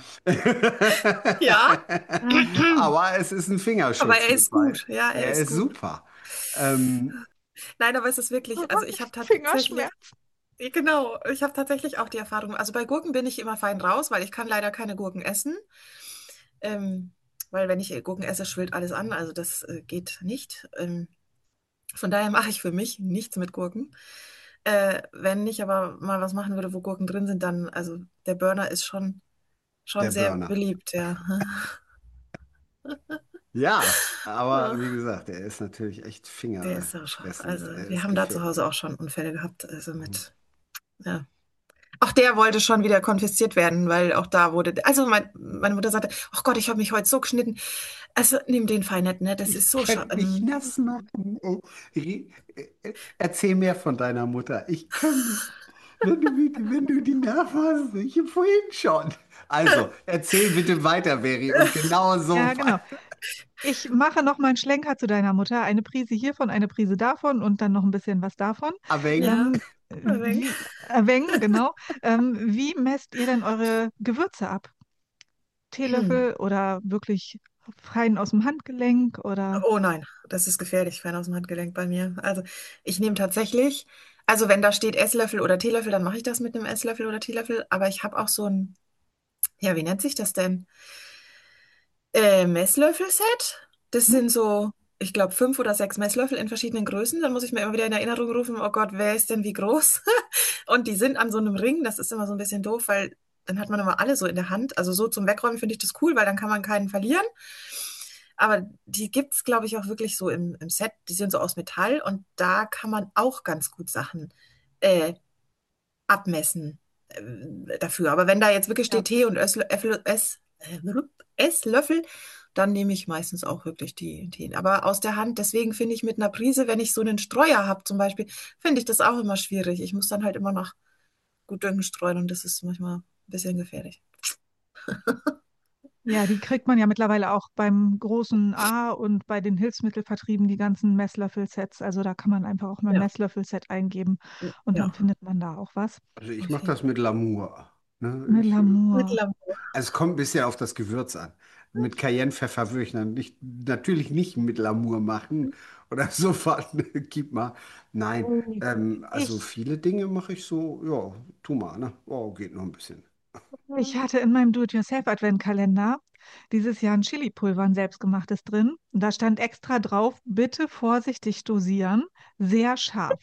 Ja, aber es ist ein aber Fingerschutz er mit ist bei. gut. Ja, er Er ist ist gut. super. Ähm, Nein, aber es ist wirklich, also ich habe tatsächlich, Fingerschmerz. genau, ich habe tatsächlich auch die Erfahrung. Also bei Gurken bin ich immer fein raus, weil ich kann leider keine Gurken essen. Ähm, weil wenn ich Gurken esse, schwillt alles an. Also das geht nicht. Von daher mache ich für mich nichts mit Gurken. Wenn ich aber mal was machen würde, wo Gurken drin sind, dann, also der Burner ist schon der sehr Burner. beliebt, ja. Ja, aber wie Ja, gesagt, er ist natürlich echt der ist auch schon. Also fingerfressend. Er wir ist haben da zu Hause gefährlich. auch schon Unfälle gehabt, also mit, ja. Auch der wollte schon wieder konfisziert werden, weil auch da wurde, also meine Mutter sagte, ach Gott, ich habe mich heute so geschnitten. Also nimm den Fall nicht, ne? Das Ich ist so könnte mich nass machen. Erzähl mehr von deiner Mutter. Ich kann, wenn du die nachfragst, ich habe vorhin schon. Also, erzähl bitte weiter, Veri, und genau so. Ja, genau. Ich mache noch mal einen Schlenker zu deiner Mutter. Eine Prise hiervon, eine Prise davon und dann noch ein bisschen was davon. Abhängen. ja, Ähm, Weng, genau. Wie messt ihr denn eure Gewürze ab? Teelöffel oder wirklich fein aus dem Handgelenk oder? Oh nein, das ist gefährlich, fern aus dem Handgelenk bei mir. Also ich nehme tatsächlich, also wenn da steht Esslöffel oder Teelöffel, dann mache ich das mit einem Esslöffel oder Teelöffel. Aber ich habe auch so ein, ja, wie nennt sich das denn? Messlöffelset. Das Hm? sind so, ich glaube, 5 oder 6 Messlöffel in verschiedenen Größen. Dann muss ich mir immer wieder in Erinnerung rufen, oh Gott, wer ist denn wie groß? Und die sind an so einem Ring. Das ist immer so ein bisschen doof, weil dann hat man immer alle so in der Hand. Also so zum Wegräumen finde ich das cool, weil dann kann man keinen verlieren. Aber die gibt es, glaube ich, auch wirklich so im Set. Die sind so aus Metall und da kann man auch ganz gut Sachen äh, abmessen dafür. Aber wenn da jetzt wirklich Ja. steht Tee und Esslöffel, dann nehme ich meistens auch wirklich die Tee. Aber aus der Hand, deswegen finde ich mit einer Prise, wenn ich so einen Streuer habe zum Beispiel, finde ich das auch immer schwierig. Ich muss dann halt immer noch gut Düngen streuen und das ist manchmal ein bisschen gefährlich. Ja, die kriegt man ja mittlerweile auch beim großen A und bei den Hilfsmittelvertrieben die ganzen Messlöffelsets. Also da kann man einfach auch mal Ja, Messlöffelset eingeben und dann ja, findet man da auch was. Also ich mache okay. das mit Lamour. Ne? Mit Mit Lamour. Lamour. Also es kommt ein bisschen auf das Gewürz an. Mit Cayennepfeffer würde ich natürlich nicht mit Lamour machen oder sofort, gib mal. Nein, also Ich, viele Dinge mache ich so, ja, tu mal, ne? Oh, geht noch ein bisschen. ich hatte in meinem Do-it-yourself-Adventkalender dieses Jahr ein Chili-Pulver, ein selbstgemachtes drin. Und da stand extra drauf, bitte vorsichtig dosieren, sehr scharf.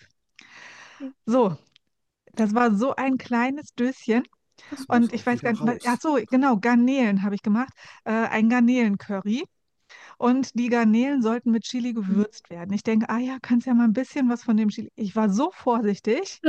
So, das war so ein kleines Döschen. Das muss Und ich auch weiß wieder gar nicht, ach raus. so, genau, Garnelen habe ich gemacht. Ein Garnelen-Curry. Und die Garnelen sollten mit Chili gewürzt werden. Ich denke, ah ja, kannst ja mal ein bisschen was von dem Chili. Ich war so vorsichtig.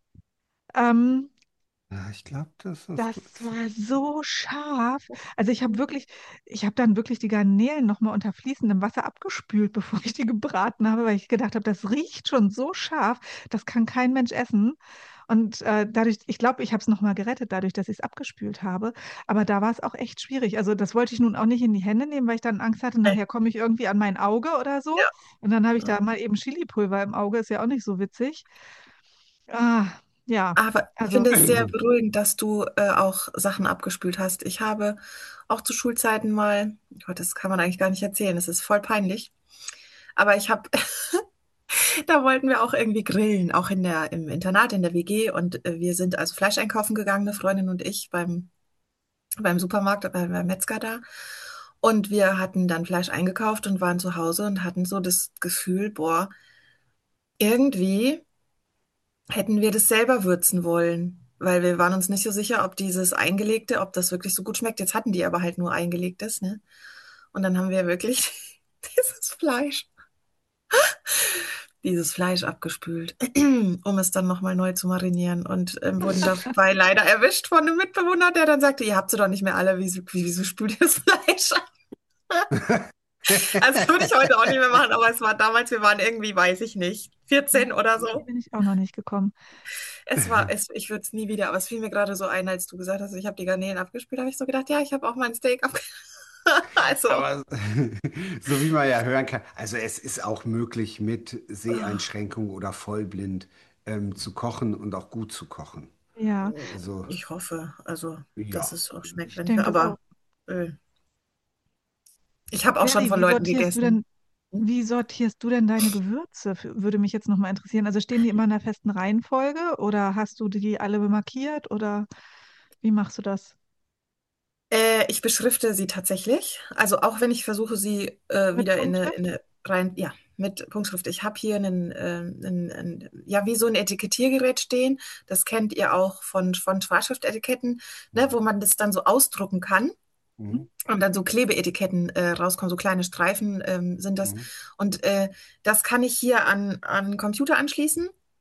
Ähm, Ja, ich glaube, das Das hast du. war so scharf. Also ich habe dann wirklich die Garnelen nochmal unter fließendem Wasser abgespült, bevor ich die gebraten habe, weil ich gedacht habe, das riecht schon so scharf, das kann kein Mensch essen. Und dadurch, ich glaube, ich habe es nochmal gerettet, dadurch, dass ich es abgespült habe. Aber da war es auch echt schwierig. Also das wollte ich nun auch nicht in die Hände nehmen, weil ich dann Angst hatte, nachher komme ich irgendwie an mein Auge oder so. Ja. Und dann habe ich da mal eben Chilipulver im Auge, ist ja auch nicht so witzig. Ah, ja, Aber ich also. finde es sehr beruhigend, dass du auch Sachen abgespült hast. Ich habe auch zu Schulzeiten mal, Gott, das kann man eigentlich gar nicht erzählen, das ist voll peinlich. Aber ich habe, da wollten wir auch irgendwie grillen, auch im Internat, in der WG. Und wir sind also Fleisch einkaufen gegangen, eine Freundin und ich, beim Supermarkt, beim Metzger da. Und wir hatten dann Fleisch eingekauft und waren zu Hause und hatten so das Gefühl, boah, irgendwie hätten wir das selber würzen wollen, weil wir waren uns nicht so sicher, ob dieses Eingelegte, ob das wirklich so gut schmeckt. Jetzt hatten die aber halt nur Eingelegtes, ne? Und dann haben wir wirklich dieses Fleisch, dieses Fleisch abgespült, um es dann nochmal neu zu marinieren und wurden dabei leider erwischt von einem Mitbewohner, der dann sagte, ihr habt sie doch nicht mehr alle, wieso spült ihr das Fleisch ab? Also würde ich heute auch nicht mehr machen, aber es war damals, wir waren irgendwie, weiß ich nicht, 14 Nee, oder so viel so. bin ich auch noch nicht gekommen. Ich würde es nie wieder, aber es fiel mir gerade so ein, als du gesagt hast, ich habe die Garnelen abgespült, habe ich so gedacht, ja, ich habe auch mein Steak abgespült. Also, Aber so wie man ja hören kann, also es ist auch möglich, mit Seheinschränkung oder vollblind zu kochen und auch gut zu kochen. Ja, Also ich hoffe, also, dass ja, es auch schmeckt, ich wenn ich, denke es auch. aber äh, ich habe auch schon Veri, von Leuten gegessen. wie sortierst du denn deine Gewürze? Würde mich jetzt nochmal interessieren. Also stehen die immer in einer festen Reihenfolge oder hast du die alle markiert oder wie machst du das? Ich beschrifte sie tatsächlich. Also auch wenn ich versuche, sie Mit wieder Punktschrift? in eine rein, ja, mit Punktschrift. Ich habe hier ja, wie so ein Etikettiergerät stehen. Das kennt ihr auch von Schwarzschriftetiketten, ne, wo man das dann so ausdrucken kann mhm. und dann so Klebeetiketten rauskommen, so kleine Streifen sind das. Mhm. Und das kann ich hier an den Computer anschließen.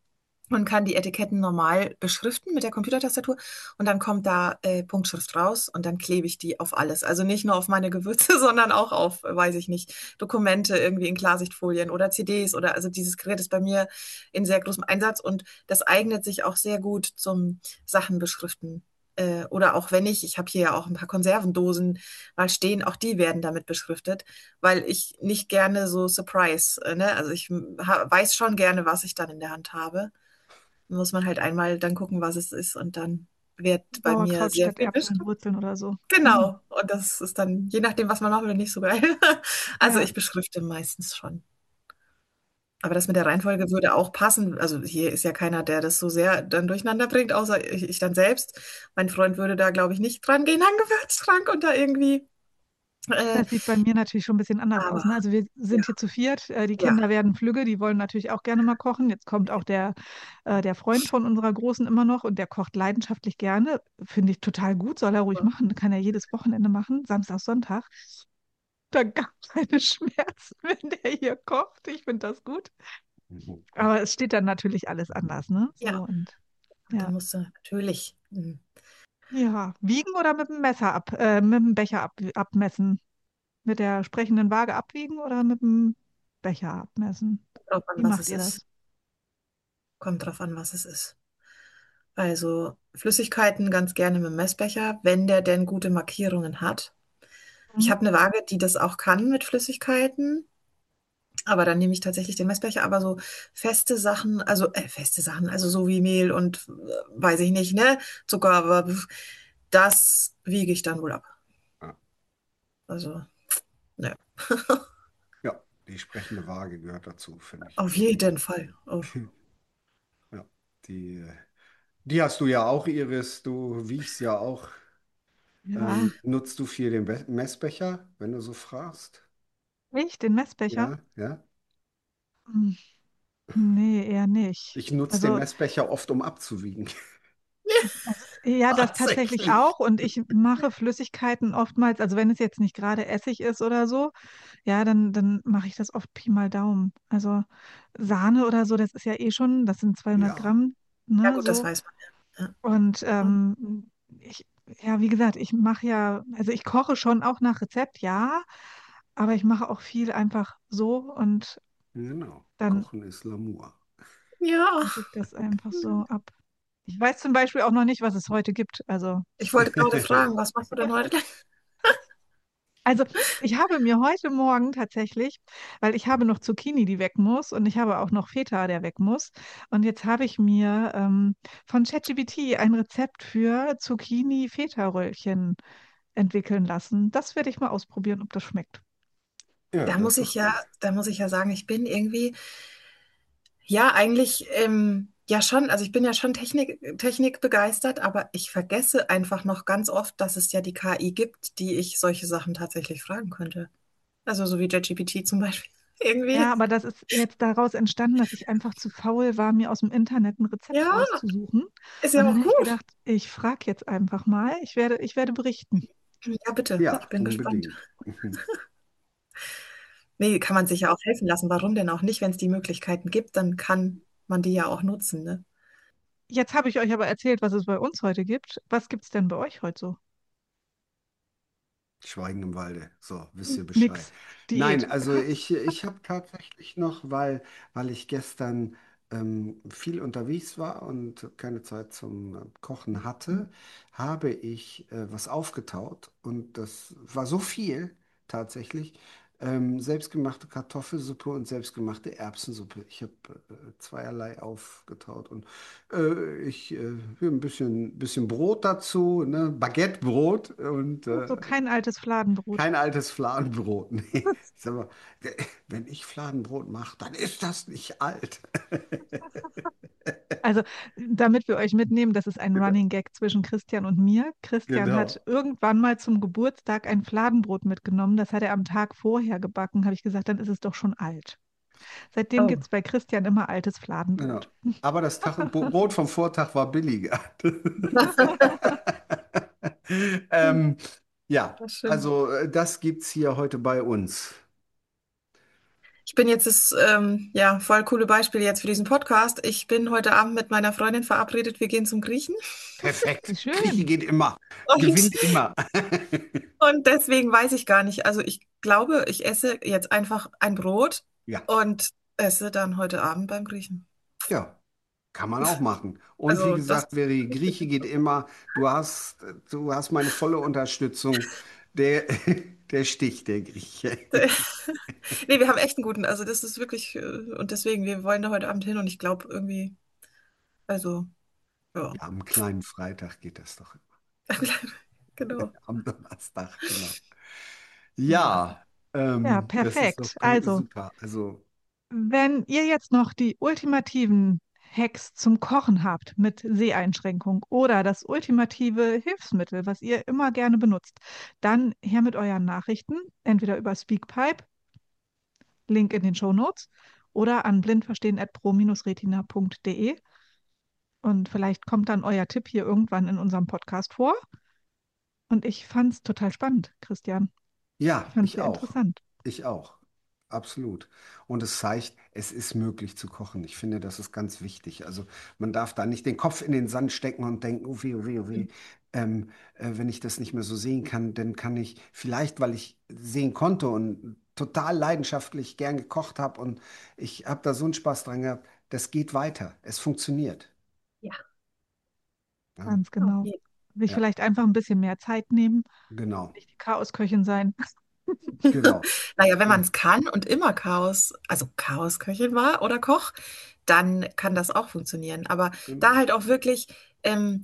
und kann die Etiketten normal beschriften mit der Computertastatur und dann kommt da Punktschrift raus und dann klebe ich die auf alles. Also nicht nur auf meine Gewürze, sondern auch auf, weiß ich nicht, Dokumente irgendwie in Klarsichtfolien oder CDs oder also dieses Gerät ist bei mir in sehr großem Einsatz und das eignet sich auch sehr gut zum Sachen beschriften. Oder auch wenn ich habe hier ja auch ein paar Konservendosen mal stehen, auch die werden damit beschriftet, weil ich nicht gerne so Surprise, ne? Also ich weiß schon gerne, was ich dann in der Hand habe. Muss man halt einmal dann gucken, was es ist und dann wird bei mir Sauerkraut sehr statt viel Erdbeeren, beschrieben. Wurzeln oder so. Hm. Genau. Und das ist dann, je nachdem, was man machen will, nicht so geil. Also Ja, ich beschrifte meistens schon. Aber das mit der Reihenfolge würde auch passen. Also hier ist ja keiner, der das so sehr dann durcheinander bringt, außer ich dann selbst. Mein Freund würde da, glaube ich, nicht dran gehen am Gewürzschrank und da irgendwie. Äh, das sieht bei mir natürlich schon ein bisschen anders aus, aber ne? Also wir ja, sind hier zu viert, die ja, Kinder werden flügge, die wollen natürlich auch gerne mal kochen. Jetzt kommt auch der Freund von unserer Großen immer noch und der kocht leidenschaftlich gerne. Finde ich total gut, soll er ruhig machen. Kann er jedes Wochenende machen, Samstag, Sonntag. Da gab es keine Schmerzen, wenn der hier kocht. Ich finde das gut. Aber es steht dann natürlich alles anders, ne? So ja. und Und dann ja. musst du natürlich. Ja, wiegen oder mit dem Messer mit dem Becher abmessen? Mit der sprechenden Waage abwiegen oder mit dem Becher abmessen? Drauf an, Wie was macht es ihr das? ist. Kommt drauf an, was es ist. Also Flüssigkeiten ganz gerne mit dem Messbecher, wenn der denn gute Markierungen hat. Ich Mhm. habe eine Waage, die das auch kann mit Flüssigkeiten, aber dann nehme ich tatsächlich den Messbecher. Aber so feste Sachen, also so wie Mehl und weiß ich nicht, ne, Zucker, aber das wiege ich dann wohl ab. Ja, Also, ne, ja, die sprechende Waage gehört dazu, finde ich. auf jeden Fall. Oh. Ja, die, die hast du ja auch, Iris. Du wiegst ja auch. Ja, Nutzt du viel den Messbecher, wenn du so fragst? ich, den Messbecher? Ja, ja. Hm, nee, eher nicht. Ich nutze den Also, Messbecher oft, um abzuwiegen. ja, das tatsächlich Tatsächlich. auch. Und ich mache Flüssigkeiten oftmals, also wenn es jetzt nicht gerade Essig ist oder so, ja, dann mache ich das oft Pi mal Daumen. Also Sahne oder so, das ist ja eh schon, das sind 200 Ja, Gramm, Ja ne, gut, das so. weiß man ja. Und Ja. ich, ja, wie gesagt, ich mache ja, also ich koche schon auch nach Rezept, ja, aber ich mache auch viel einfach so und genau. dann Kochen ist L'amour. Ja, mache ich das einfach so ab. Ich weiß zum Beispiel auch noch nicht, was es heute gibt. ich wollte gerade fragen, was machst du denn heute? Also ich habe mir heute Morgen tatsächlich, weil ich habe noch Zucchini, die weg muss, und ich habe auch noch Feta, der weg muss. Und jetzt habe ich mir von ChatGPT ein Rezept für Zucchini-Feta-Röllchen entwickeln lassen. Das werde ich mal ausprobieren, ob das schmeckt. Ja, das ist doch gut. Da muss ich ja sagen, ich bin irgendwie, ja, eigentlich, ja schon, also ich bin ja schon Technik begeistert, aber ich vergesse einfach noch ganz oft, dass es ja die KI gibt, die ich solche Sachen tatsächlich fragen könnte. Also so wie ChatGPT zum Beispiel. Ja, Irgendwie. aber das ist jetzt daraus entstanden, dass ich einfach zu faul war, mir aus dem Internet ein Rezept Ja, rauszusuchen. ist Und ja dann auch habe ich gut. gedacht, ich frage jetzt einfach mal. Ich werde berichten. Ja, bitte, Ja, ich bin gespannt. unbedingt. Nee, kann man sich ja auch helfen lassen. Warum denn auch nicht? Wenn es die Möglichkeiten gibt, dann kann man die ja auch nutzen, ne? Jetzt habe ich euch aber erzählt, was es bei uns heute gibt. Was gibt es denn bei euch heute so? Schweigen im Walde. So, wisst ihr Bescheid. Nix. Nein, Diät. also ich habe tatsächlich noch, weil ich gestern viel unterwegs war und keine Zeit zum Kochen hatte, habe ich was aufgetaut und das war so viel tatsächlich. Selbstgemachte Kartoffelsuppe und selbstgemachte Erbsensuppe. Ich habe zweierlei aufgetaut und ein bisschen Brot dazu, ne? Baguettebrot und So kein altes Fladenbrot. kein altes Fladenbrot. Nee. Ich sag mal, wenn ich Fladenbrot mache, dann ist das nicht alt. Also, damit wir euch mitnehmen, das ist ein Genau. Running Gag zwischen Christian und mir. Christian hat Genau. irgendwann mal zum Geburtstag ein Fladenbrot mitgenommen. Das hat er am Tag vorher gebacken. Habe ich gesagt, dann ist es doch schon alt. Seitdem Oh. gibt es bei Christian immer altes Genau. Fladenbrot. Aber das Brot vom Vortag war billiger. ähm, ja, Das stimmt. also das gibt's hier heute bei uns. Ich bin jetzt voll coole Beispiel jetzt für diesen Podcast. Ich bin heute Abend mit meiner Freundin verabredet. Wir gehen zum Griechen. Wie Perfekt. Grieche schön. geht immer. Und, Gewinnt immer. und deswegen weiß ich gar nicht. Also ich glaube, ich esse jetzt einfach ein Brot Ja, und esse dann heute Abend beim Griechen. ja, kann man auch machen. Und wie Also das. gesagt, Veri, Grieche geht immer. Du hast meine volle Unterstützung. Der, der Stich, der Grieche. Nee, wir haben echt einen guten. Also das ist wirklich, und deswegen, wir wollen da heute Abend hin und ich glaube irgendwie, also, ja. Ja, am kleinen Freitag geht das doch immer. Genau. Am Donnerstag, genau. Ja. Ja, Ja, das ist doch perfekt. Also, super. Also, wenn ihr jetzt noch die ultimativen Hacks zum Kochen habt mit Seheinschränkung oder das ultimative Hilfsmittel, was ihr immer gerne benutzt, dann her mit euren Nachrichten, entweder über Speakpipe, Link in den Shownotes, oder an blindverstehen@pro-retina.de. Und vielleicht kommt dann euer Tipp hier irgendwann in unserem Podcast vor. Und ich fand es total spannend, Christian. Ich ja, fand es ich sehr auch. interessant. Ich auch. Absolut. Und es zeigt, es ist möglich zu kochen. Ich finde, das ist ganz wichtig. Also man darf da nicht den Kopf in den Sand stecken und denken, oh weh, oh weh, oh weh. Wenn ich das nicht mehr so sehen kann, dann kann ich vielleicht, weil ich sehen konnte und total leidenschaftlich gern gekocht habe und ich habe da so einen Spaß dran gehabt, das geht weiter. Es funktioniert. Ja, Ja, Ganz auf genau. jeden Sich ja, vielleicht einfach ein bisschen mehr Zeit nehmen, genau, nicht die Chaosköchin sein. genau. Naja, wenn man es kann und immer Chaosköchin war oder Koch, dann kann das auch funktionieren. Aber da Genau. halt auch wirklich, ähm,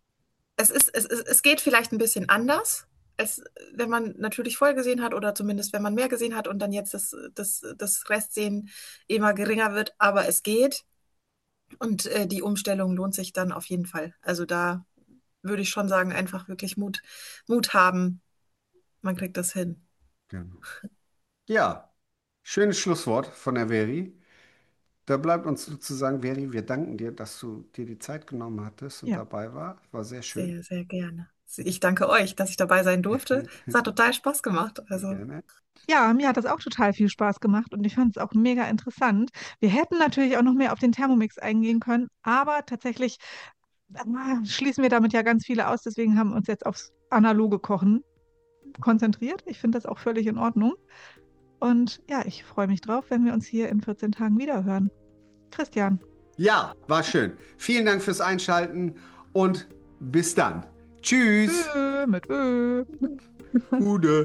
es geht vielleicht ein bisschen anders, als wenn man natürlich voll gesehen hat oder zumindest wenn man mehr gesehen hat und dann jetzt das Restsehen immer geringer wird, aber es geht und die Umstellung lohnt sich dann auf jeden Fall. Also da würde ich schon sagen, einfach wirklich Mut haben, man kriegt das hin. Genau. Ja, schönes Schlusswort von der Veri. Da bleibt uns nur zu sagen, Veri, wir danken dir, dass du dir die Zeit genommen hattest und Ja, dabei war sehr schön. Sehr, sehr gerne. Ich danke euch, dass ich dabei sein durfte. Es hat total Spaß gemacht. Also, Gerne. ja, mir hat das auch total viel Spaß gemacht und ich fand es auch mega interessant. Wir hätten natürlich auch noch mehr auf den Thermomix eingehen können, aber tatsächlich schließen wir damit ja ganz viele aus. Deswegen haben wir uns jetzt aufs analoge Kochen konzentriert. Ich finde das auch völlig in Ordnung. Und ja, ich freue mich drauf, wenn wir uns hier in 14 Tagen wieder hören. Christian. Ja, war schön. Vielen Dank fürs Einschalten und bis dann. Tschüss. Mit Ö. Gude.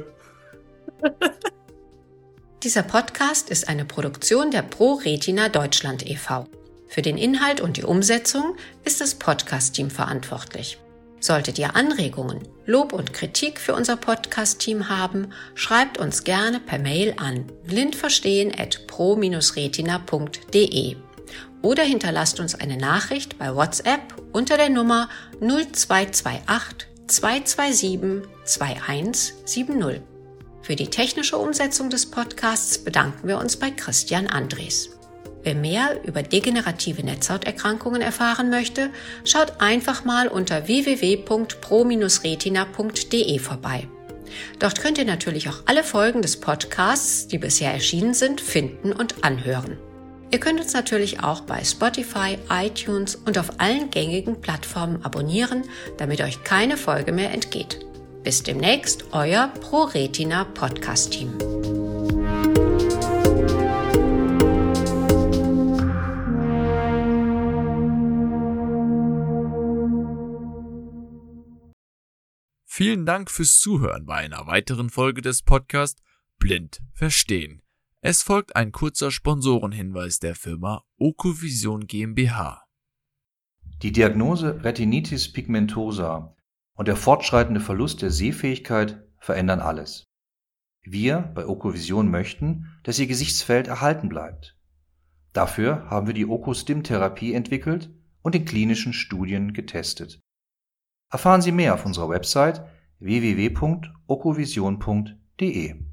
Dieser Podcast ist eine Produktion der ProRetina Deutschland e.V. Für den Inhalt und die Umsetzung ist das Podcast-Team verantwortlich. Solltet ihr Anregungen, Lob und Kritik für unser Podcast-Team haben, schreibt uns gerne per Mail an blindverstehen@pro-retina.de oder hinterlasst uns eine Nachricht bei WhatsApp unter der Nummer 0228 227 2170. Für die technische Umsetzung des Podcasts bedanken wir uns bei Christian Andres. Wer mehr über degenerative Netzhauterkrankungen erfahren möchte, schaut einfach mal unter www.pro-retina.de vorbei. Dort könnt ihr natürlich auch alle Folgen des Podcasts, die bisher erschienen sind, finden und anhören. Ihr könnt uns natürlich auch bei Spotify, iTunes und auf allen gängigen Plattformen abonnieren, damit euch keine Folge mehr entgeht. Bis demnächst, euer ProRetina Podcast-Team. Vielen Dank fürs Zuhören bei einer weiteren Folge des Podcasts Blind Verstehen. Es folgt ein kurzer Sponsorenhinweis der Firma Okovision GmbH. Die Diagnose Retinitis pigmentosa und der fortschreitende Verlust der Sehfähigkeit verändern alles. Wir bei Okovision möchten, dass Ihr Gesichtsfeld erhalten bleibt. Dafür haben wir die Oko-Stim-Therapie entwickelt und in klinischen Studien getestet. Erfahren Sie mehr auf unserer Website www.okovision.de.